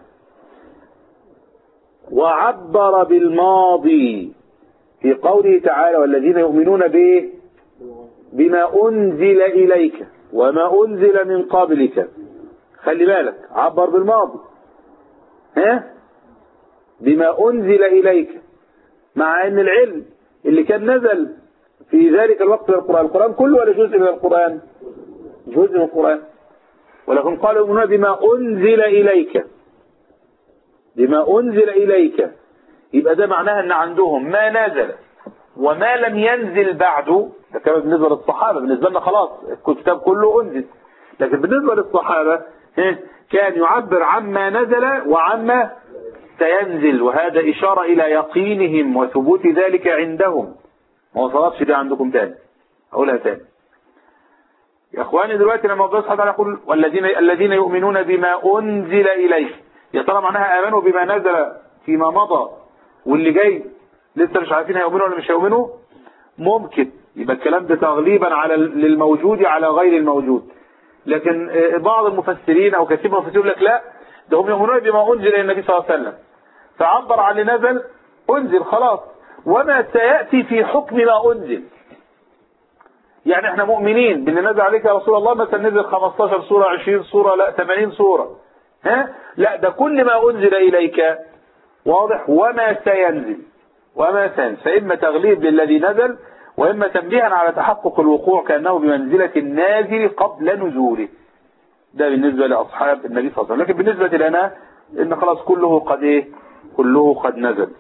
وعبر بالماضي في قوله تعالى والذين يؤمنون به بما أنزل إليك وما أنزل من قبلك. خلي بالك عبر بالماضي، ها، بما أنزل إليك، مع أن العلم اللي كان نزل في ذلك الوقت من القرآن، القرآن كله ولا جزء من القرآن؟ جزء من القرآن. ولكن قالوا يؤمنون بما أنزل إليك، بما أنزل إليك، يبقى ده معناها أن عندهم ما نزل وما لم ينزل بعده. ده كان بالنسبة للصحابة، بالنسبة لنا خلاص الكتاب كله أنزل، لكن بالنسبة للصحابة كان يعبر عما نزل وعما سينزل، وهذا إشارة إلى يقينهم وثبوت ذلك عندهم. ما وصلتش دي عندكم تاني، أقولها تاني يا أخواني. دلوقتي لما الله سبحانه وتعالى يقول والذين الذين يؤمنون بما أنزل إليك، يا ترى معناها آمنوا بما نزل فيما مضى واللي جاي لسه مش عارفين هيؤمنوا ولا مش هيؤمنوا؟ ممكن يبقى الكلام ده تغليبا على للموجود على غير الموجود. لكن بعض المفسرين أو كثير من المفسرين يقول لك لا، ده هم يؤمنون بما أنزل إلى النبي صلى الله عليه وسلم، فعبر عن اللي نزل أنزل خلاص، وما سيأتي في حكم ما أنزل. يعني احنا مؤمنين باللي نزل عليك يا رسول الله، مثلا نزل خمستاشر سورة عشرين سورة لا ثمانين سورة، ها؟ لا، ده كل ما أنزل إليك واضح، وما سينزل وما سينزل، فإما تغليب للذي نزل وإما تنبيها على تحقق الوقوع كأنه بمنزلة النازل قبل نزوله. ده بالنسبة لأصحاب النبي صلى الله عليه وسلم. لكن بالنسبة لنا إن خلاص كله قد إيه؟ كله قد نزل.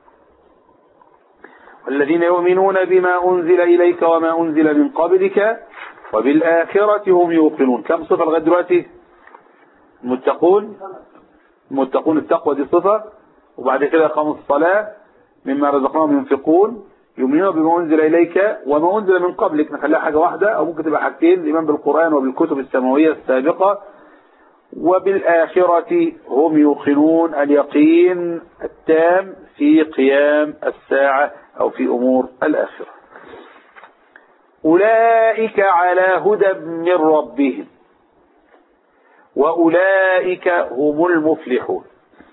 والذين يؤمنون بما أنزل إليك وما أنزل من قبلك وبالآخرة هم يوقنون. كم صفة لغاية دلوقتي؟ المتقون، المتقون التقوى دي صفة، وبعد كده خمس الصلاة، مما رزقناهم ينفقون، يؤمنون بما أنزل إليك وما أنزل من قبلك. نخليها حاجة واحدة أو ممكن تبقى حاجتين، الإيمان بالقرآن وبالكتب السماوية السابقة. وبالآخرة هم يوقنون، اليقين التام في قيام الساعة أو في أمور الآخرة. أولئك على هدى من ربهم وأولئك هم المفلحون.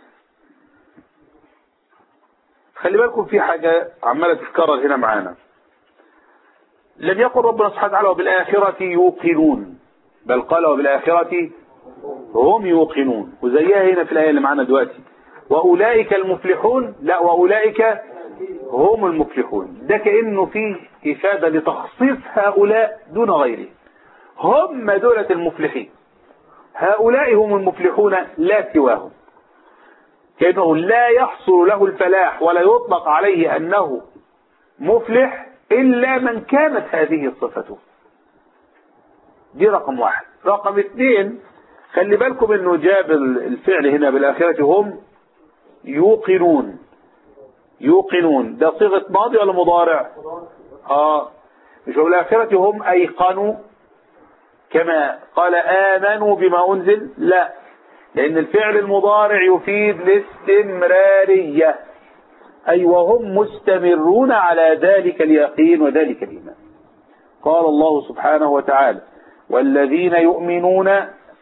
خلي بالكم في حاجة عمالة تتكرر هنا معانا. لم يقل ربنا سبحانه وتعالى وبالآخرة يوقنون، بل قال وبالآخرة هم يوقنون، وزيها هنا في الآية اللي معانا دلوقتي وأولئك المفلحون، لا وأولئك هم المفلحون. ده كأنه فيه إفادة لتخصيص هؤلاء دون غيرهم، هم دولة المفلحين، هؤلاء هم المفلحون لا سواهم، كأنه لا يحصل له الفلاح ولا يطلق عليه أنه مفلح إلا من كانت هذه صفته. دي رقم واحد. رقم اثنين، خلي بالكم انه جاب الفعل هنا بالآخرة هم يوقنون. يوقنون ده صيغة ماضي ولا مضارع؟ اه مش هو بالآخرة هم أيقنوا كما قال آمنوا بما أنزل؟ لا، لأن الفعل المضارع يفيد الاستمرارية، أي وهم مستمرون على ذلك اليقين وذلك الإيمان. قال الله سبحانه وتعالى والذين يؤمنون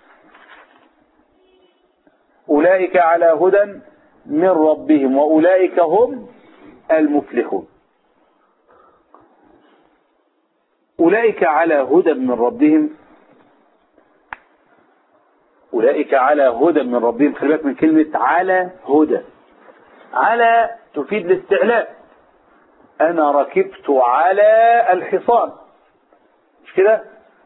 أولئك على هدى من ربهم وأولئك هم المفلحون. أولئك على هدى من ربهم، أولئك على هدى من ربهم. خلي بالك من كلمة على هدى. على تفيد الاستعلاء، أنا ركبت على الحصان، مش كده؟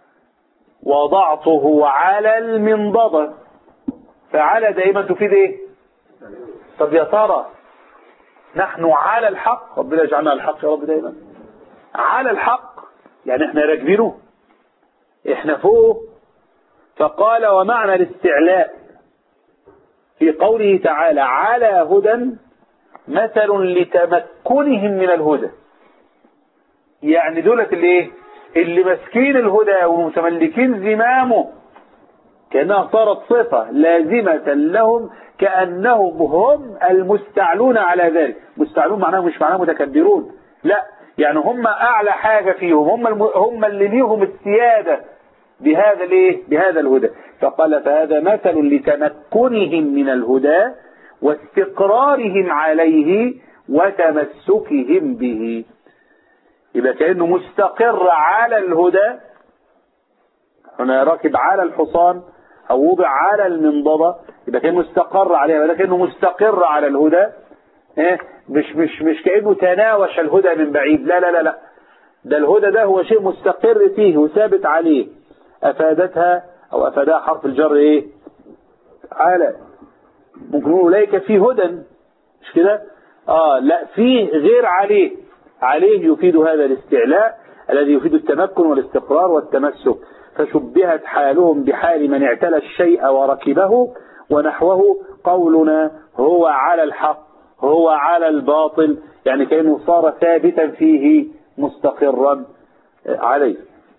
وضعته على المنضدة، فعلى دائما تفيد ايه؟ طب يا ترى نحن على الحق؟ ربنا يجعلنا على الحق يا رب دائما. على الحق يعني احنا راكبينه، احنا فوق. فقال ومعنى الاستعلاء في قوله تعالى على هدى مثل لتمكنهم من الهدى، يعني دولت اللي ايه؟ اللي ماسكين الهدى ومتملكين زمامه، كأنها صارت صفة لازمة لهم، كأنهم هم المستعلون على ذلك. مستعلون معناه مش معناه متكبرون، لا، يعني هم أعلى حاجة فيهم، هم الم... هم اللي ليهم السيادة بهذا الايه؟ بهذا الهدى. فقال فهذا مثل لتمكنهم من الهدى واستقرارهم عليه وتمسكهم به. يبقى كأنه مستقر على الهدى، هنا راكب على الحصان أو وضع على المنضدة، يبقى كأنه مستقر عليها، يبقى كأنه مستقر على الهدى. إيه؟ مش مش مش كأنه تناوش الهدى من بعيد، لا لا لا لا، ده الهدى ده هو شيء مستقر فيه وثابت عليه. أفادتها أو أفادها حرف الجر إيه؟ على. ممكن نقول أولئك في هدى، مش كده؟ آه لا، فيه غير عليه. عليه يفيد هذا الاستعلاء الذي يفيد التمكن والاستقرار والتمسك. فشبهت حالهم بحال من اعتلى الشيء وركبه، ونحوه قولنا هو على الحق هو على الباطل، يعني كأنه صار ثابتا فيه مستقرا عليه.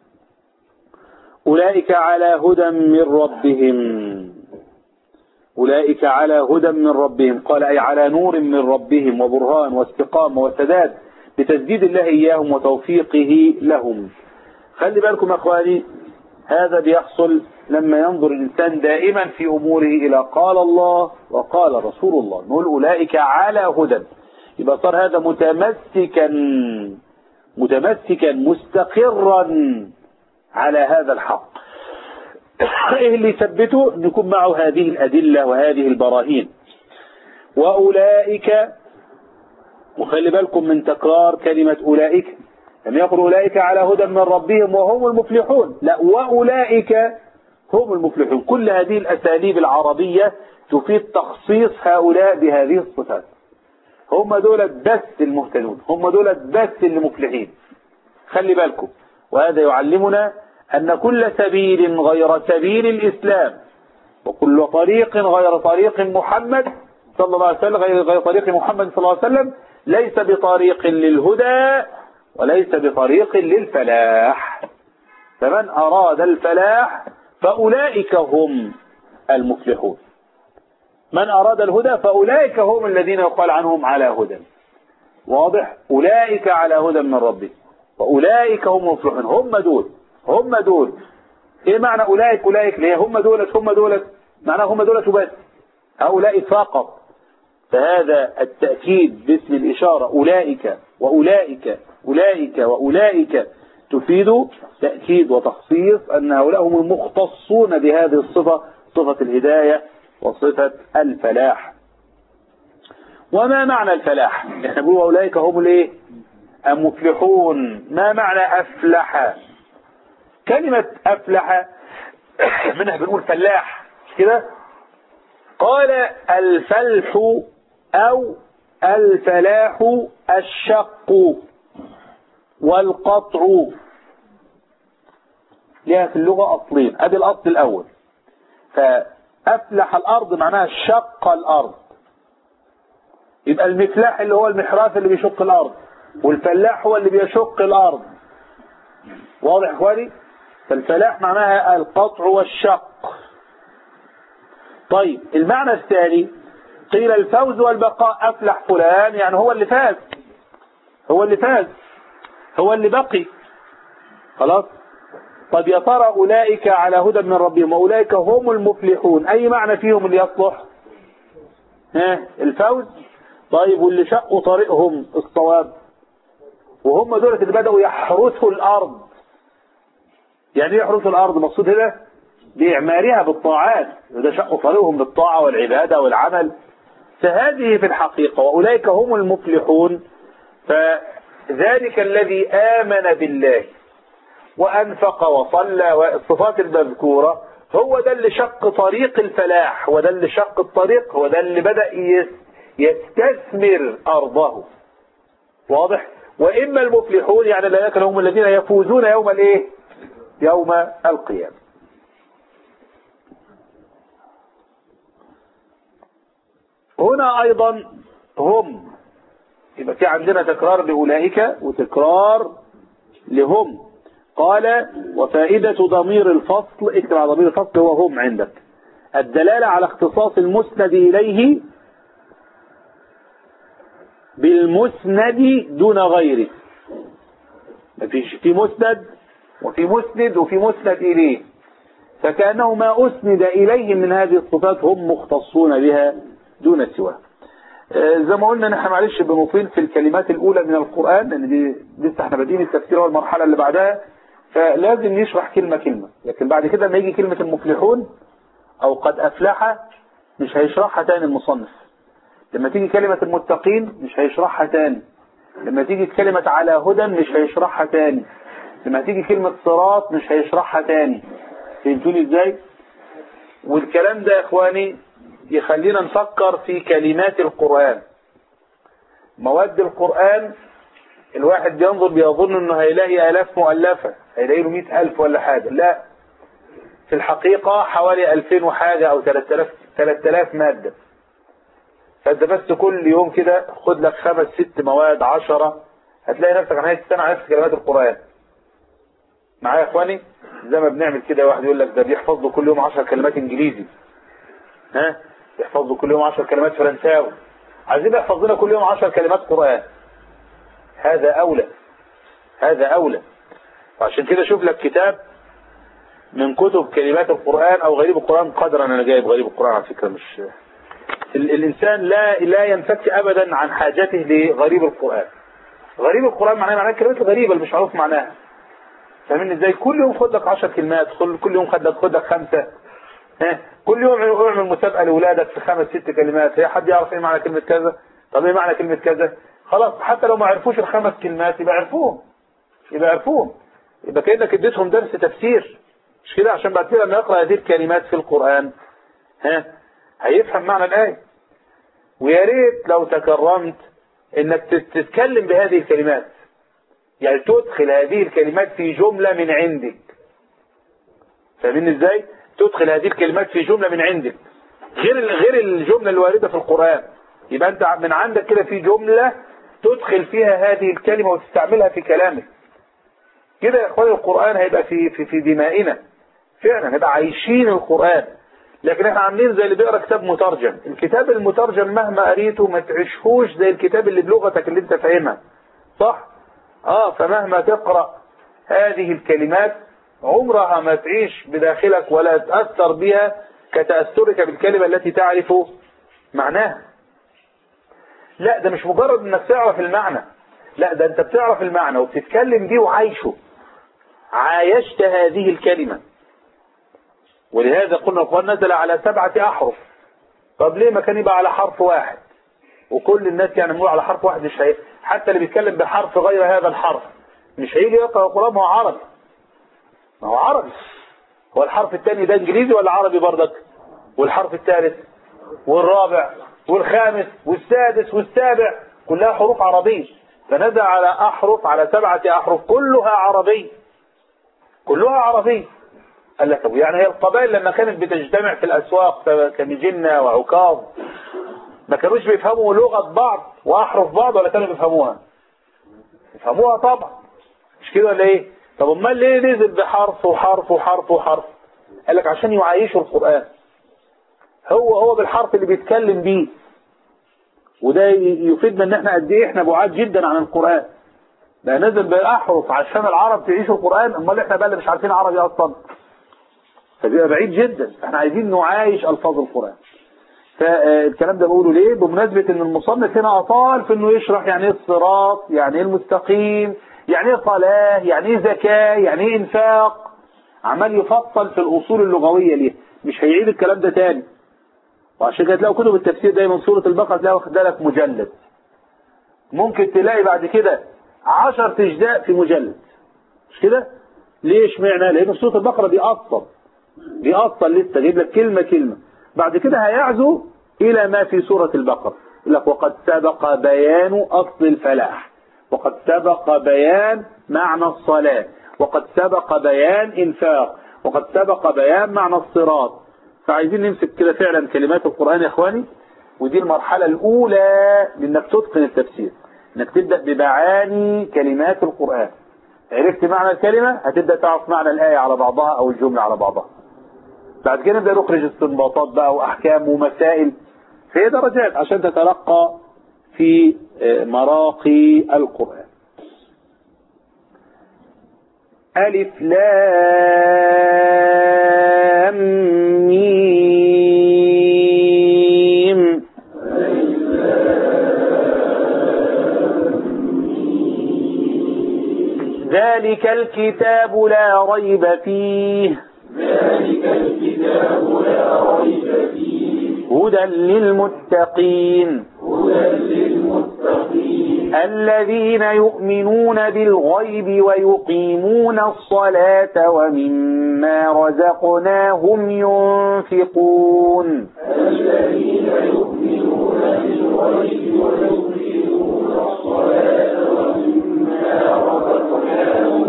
أولئك على هدى من ربهم، أولئك على هدى من ربهم، قال أي على نور من ربهم وبرهان واستقامة وسداد بتسديد الله إياهم وتوفيقه لهم. خلي بالكم أخواني، هذا بيحصل لما ينظر الإنسان دائما في أموره إلى قال الله وقال رسول الله، نقول أولئك على هدى، يبقى صار هذا متمسكا متمسكا مستقرا على هذا الحق. إيه اللي يثبته؟ نكون معه هذه الأدلة وهذه البراهين. وأولئك، وخلي بالكم من تكرار كلمة أولئك، لم يقل أولئك على هدى من ربهم وهم المفلحون، لا، وأولئك هم المفلحون. كل هذه الأساليب العربية تفيد تخصيص هؤلاء بهذه الصفات. هم دولت بس المهتدون، هم دولت بس المفلحين. خلي بالكم، وهذا يعلمنا أن كل سبيل غير سبيل الإسلام وكل طريق غير طريق محمد صلى الله عليه وسلم غير, غير طريق محمد صلى الله عليه وسلم ليس بطريق للهدى وليس بطريق للفلاح. فمن أراد الفلاح فأولئك هم المفلحون، من أراد الهدى فأولئك هم الذين يقال عنهم على هدى. واضح؟ أولئك على هدى من ربهم وأولئك هم المفلحون. هم دول هم دول ايه معنى أولئك؟ أولئك ليه؟ هم دولت هم دولت معناه هم دولت وبس، هؤلاء فقط. فهذا التأكيد باسم الإشارة، أولئك وأولئك أولئك وأولئك، تفيد تأكيد وتخصيص أن هؤلاء هم المختصون بهذه الصفة، صفة الهداية وصفة الفلاح. وما معنى الفلاح؟ احنا بنقول أولئك هم الايه؟ المفلحون. ما معنى أفلح؟ كلمة أفلح منها بنقول فلاح، مش كده؟ قال الفلح أو الفلاح الشق والقطع، لها في اللغة أصلين. أدي الأصل الأول، فأفلح الأرض معناها شق الأرض، يبقى المفلاح اللي هو المحراث اللي بيشق الأرض، والفلاح هو اللي بيشق الأرض. واضح اخواني؟ فالفلاح معناها القطع والشق. طيب المعنى الثاني قيل الفوز والبقاء، أفلح فلان يعني هو اللي فاز، هو اللي فاز هو اللي بقي. خلاص؟ طب يا ترى أولئك على هدى من ربهم وأولئك هم المفلحون، أي معنى فيهم اللي يصلح؟ ها الفوز. طيب واللي شقوا طريقهم الصواب، وهم دولة اللي بدأوا يحرثوا الأرض. يعني يحرثوا الأرض مقصود هنا بإعمارها بالطاعات، ده شقوا طريقهم بالطاعة والعبادة والعمل. فهذه في الحقيقة وأولئك هم المفلحون، ذلك الذي آمن بالله وأنفق وصلى، والصفات المذكورة هو ده اللي شق طريق الفلاح، هو ده اللي شق الطريق، هو ده اللي بدأ يستثمر أرضه. واضح؟ وإما المفلحون يعني ذلك هم الذين يفوزون يوم الايه؟ يوم القيامة. هنا أيضا هم، يبقى في عندنا تكرار لأولئك وتكرار لهم. قال وفائدة ضمير الفصل، اكتب على ضمير الفصل هو هم عندك، الدلالة على اختصاص المسند إليه بالمسند دون غيره. مفيش في مسند وفي مسند وفي مسند إليه، فكأنه ما أسند إليهم من هذه الصفات هم مختصون بها دون سواه. زي ما قلنا نحن معلش بنطيل في الكلمات الأولى من القرآن لأن دي لسه احنا بادئين التفسير والمرحلة اللي بعدها، فلازم نشرح كلمة كلمة. لكن بعد كده لما يجي كلمة المفلحون أو قد أفلح مش هيشرحها تاني المصنف. لما تيجي كلمة المتقين مش هيشرحها تاني. لما تيجي كلمة على هدى مش هيشرحها تاني. لما تيجي كلمة صراط مش هيشرحها تاني. فهمتوني ازاي؟ والكلام ده يا اخواني يخلينا نفكر في كلمات القرآن. مواد القرآن الواحد بينظر بيظن انه هيلاقي آلاف مؤلفة، هيلاقي له مئة ألف ولا حاجة. لا، في الحقيقة حوالي ألفين وحاجة أو ثلاثة آلاف مادة. فأنت بس كل يوم كده خد لك خمس ست مواد عشرة، هتلاقي نفسك عن هاي السنة عرفت كلمات القرآن. معايا يا اخواني؟ زي ما بنعمل كده، واحد يقول لك ده بيحفظ له كل يوم عشر كلمات انجليزي، ها يحفظ له كل يوم عشر كلمات فرنساوي، عايزين يحفظ لنا كل يوم عشر كلمات قرآن. هذا أولى، هذا أولى. وعشان كده شوف لك كتاب من كتب كلمات القرآن أو غريب القرآن قدرا. أنا جايب غريب القرآن على فكرة، مش ال الإنسان لا لا ينفك أبدا عن حاجته لغريب القرآن. غريب القرآن معناه معناه الكلمات الغريبة اللي مش عارف معناها. فاهمين ازاي؟ كل يوم خد لك عشر كلمات، كل يوم خد لك خد لك خمسة، ها كل يوم اعمل مسابقة لأولادك في خمس ست كلمات. هي حد يعرف ايه معنى كلمة كذا؟ طب ايه معنى كلمة كذا؟ خلاص حتى لو ما عرفوش الخمس كلمات يبقى عرفوهم، يبقى عرفوهم، يبقى كأنك اديتهم درس تفسير، مش كده؟ عشان بعد كده لما يقرأ هذه الكلمات في القرآن ها هيفهم معنى الآية. ويا ريت لو تكرمت انك تتكلم بهذه الكلمات، يعني تدخل هذه الكلمات في جملة من عندك. فاهمين ازاي؟ تدخل هذه الكلمات في جملة من عندك غير غير الجملة الواردة في القرآن. يبقى انت من عندك كده في جملة تدخل فيها هذه الكلمة وتستعملها في كلامك. كده يا اخواني القرآن هيبقى في في في دمائنا فعلا، هيبقى عايشين القرآن. لكن احنا عاملين زي اللي بيقرا كتاب مترجم. الكتاب المترجم مهما قريته ما تعيشهوش زي الكتاب اللي بلغتك اللي انت فاهمها، صح؟ اه فمهما تقرأ هذه الكلمات عمرها ما تعيش بداخلك ولا تأثر بها كتأثرك بالكلمة التي تعرف معناها. لا، ده مش مجرد انك تعرف المعنى، لا ده انت بتعرف المعنى وبتتكلم بيه وعايشه، عايشت هذه الكلمة. ولهذا قلنا القرآن نزل على سبعة أحرف. طب ليه ما كان يبقى على حرف واحد؟ وكل الناس يعني بيقولوا على حرف واحد مش هي، حتى اللي بيتكلم بحرف غير هذا الحرف مش هيجي يقرأ القرآن. ما هو عربي، ما هو عربي. هو الحرف الثاني ده انجليزي ولا عربي بردك؟ والحرف الثالث والرابع والخامس والسادس والسابع كلها حروف عربية. فنزل على أحرف، على سبعة أحرف كلها عربية، كلها عربية. قال لك طب يعني هي القبائل لما كانت بتجتمع في الأسواق كمجنة وعكاظ ما كانوش بيفهموا لغة بعض وأحرف بعض ولا كانوا بيفهموها؟ يفهموها طبعا، مش كده ولا ايه؟ طب امال ليه نزل بحرف وحرف وحرف وحرف؟ قال لك عشان يعيشوا القرآن. هو هو بالحرف اللي بيتكلم بيه. وده يفيدنا ان احنا قد ايه احنا بعاد جدا عن القرآن. ده نزل بالاحرف عشان العرب تعيشوا القرآن، امال احنا بقى اللي مش عارفين عربي اصلا. فبيبقى بعيد جدا. احنا عايزين نعايش الفاظ القرآن. فالكلام ده بقوله ليه؟ بمناسبة ان المصنف هنا اطال في انه يشرح يعني ايه الصراط، يعني ايه المستقيم، يعني ايه صلاة، يعني ايه زكاة، يعني ايه انفاق. عمال يفصل في الاصول اللغوية ليه، مش هيعيد الكلام ده تاني. وعشان كده تلاقوا كتب التفسير دايما سورة البقرة تلاقوا واخد لك مجلد. ممكن تلاقي بعد كده عشر أجزاء في مجلد، مش كده؟ ليش معنى؟ لأن سورة البقرة بيأصل بيأصل لسه جايب لك كلمة كلمة، بعد كده هيعزو إلى ما في سورة البقرة، يقول لك وقد سبق بيان أصل الفلاح، وقد سبق بيان معنى الصلاة، وقد سبق بيان إنفاق، وقد سبق بيان معنى الصراط. فعايزين نمسك كده فعلا كلمات القرآن يا إخواني، ودي المرحلة الأولى لأنك تتقن التفسير، انك تبدأ بمعاني كلمات القرآن. عرفت معنى الكلمة هتبدأ تعرف معنى الآية على بعضها أو الجملة على بعضها. بعد كده نبدأ نخرج استنباطات بقى وأحكام ومسائل، فهي درجات عشان تتلقى في مراقي القرآن. ألف لام ميم. ذلك الكتاب لا ريب فيه ذلك الكتاب لا ريب فيه هدى للمتقين هدى للمتقين الذين يؤمنون بالغيب ويقيمون الصلاة ومما رزقناهم ينفقون الذين يؤمنون بالغيب ويقيمون الصلاة ومما رزقناهم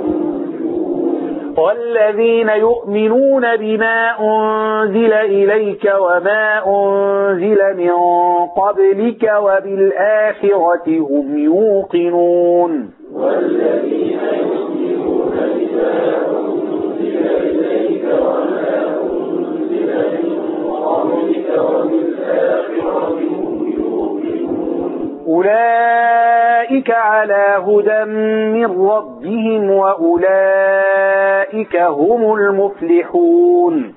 والذين يؤمنون بما أنزل إليك وما أنزل من قبلك وبالآخرة هم يوقنون والذين يؤمنون بما أنزل إليك وما أنزل من قبلك وبالآخرة هم يوقنون أولئك على هدى من ربهم وأولئك هم المفلحون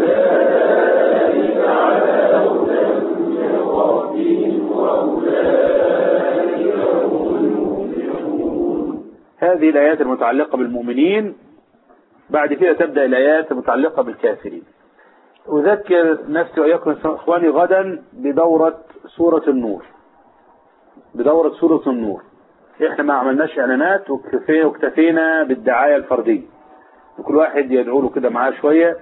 أولئك على هدى من ربهم وأولئك هم المفلحون. هذه الآيات المتعلقة بالمؤمنين. بعد كده تبدأ الآيات المتعلقة بالكافرين. أذكر نفسي وإياكم إخواني غدا بدورة سورة النور بدورة سورة النور. احنا ما عملناش اعلانات واكتفينا بالدعاية الفردية، وكل واحد يدعو له كده معاه شوية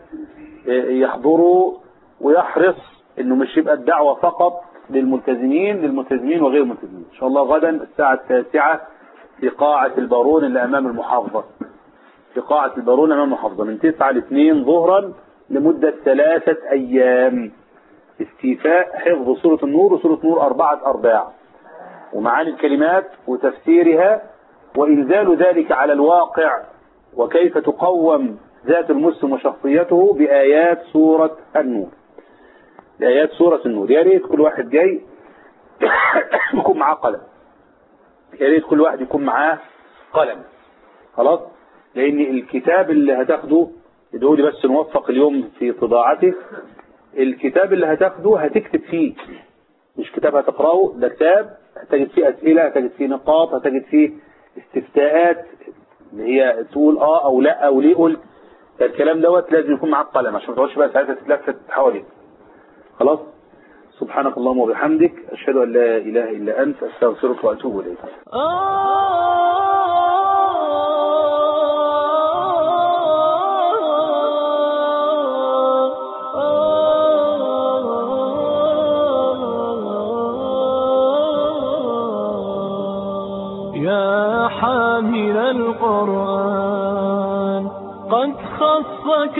يحضروا ويحرص انه مش يبقى الدعوة فقط للملتزمين للملتزمين وغير الملتزمين. ان شاء الله غدا الساعة التاسعة في قاعة البارون اللي امام المحافظة في قاعة البارون امام المحافظة من تسعة لاثنين ظهرا لمدة ثلاثة ايام، استيفاء حفظ سورة النور وسورة النور اربعة ارباع ومعاني الكلمات وتفسيرها وإنزال ذلك على الواقع وكيف تقوم ذات المسلم وشخصيته بآيات سورة النور بآيات سورة النور. يا ريت كل واحد جاي يكون معاه قلم، يا ريت كل واحد يكون معاه قلم خلاص، لأن الكتاب اللي هتاخده ادعوا لي بس نوفق اليوم في طباعته. الكتاب اللي هتاخده هتكتب فيه، مش كتاب هتقرأه، ده كتاب هتجد فيه أسئلة، هتجد فيه نقاط، هتجد فيه استفتاءات اللي هي تقول اه او لا او ليه قلت. الكلام دوت لازم يكون معاك قلم عشان ما تقعدش بقى ساعتها تتلفت حواليك. خلاص. سبحانك اللهم وبحمدك أشهد أن لا إله إلا أنت أستغفرك وأتوب إليك. يا حامل القرآن قد خصك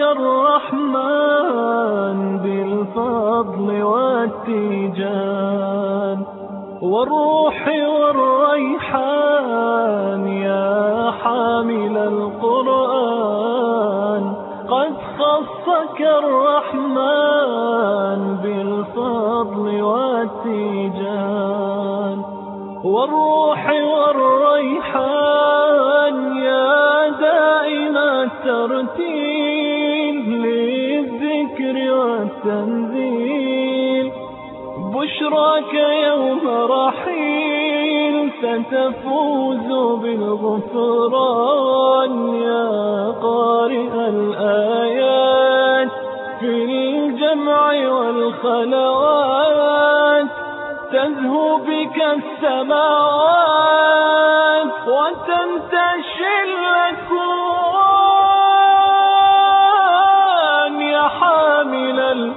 الرحمن بالفضل والتيجان والروح والريحان. يا حامل القرآن قد خصك الرحمن بالفضل والتيجان والروح والريحان. يا دائم الترتيل للذكر والتنزيل بشراك يوم رحيل ستفوز بالغفران. يا قارئ الآيات في الجمع والخلوات تزهو بك السماوات وانتشل الأكوان يا حامل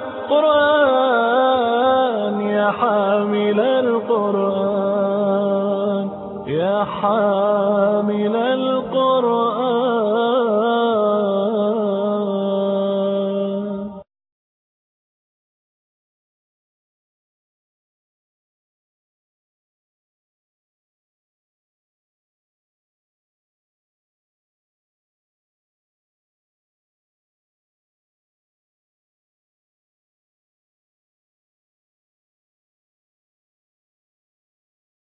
القرآن يا حامل القرآن يا حامل القرآن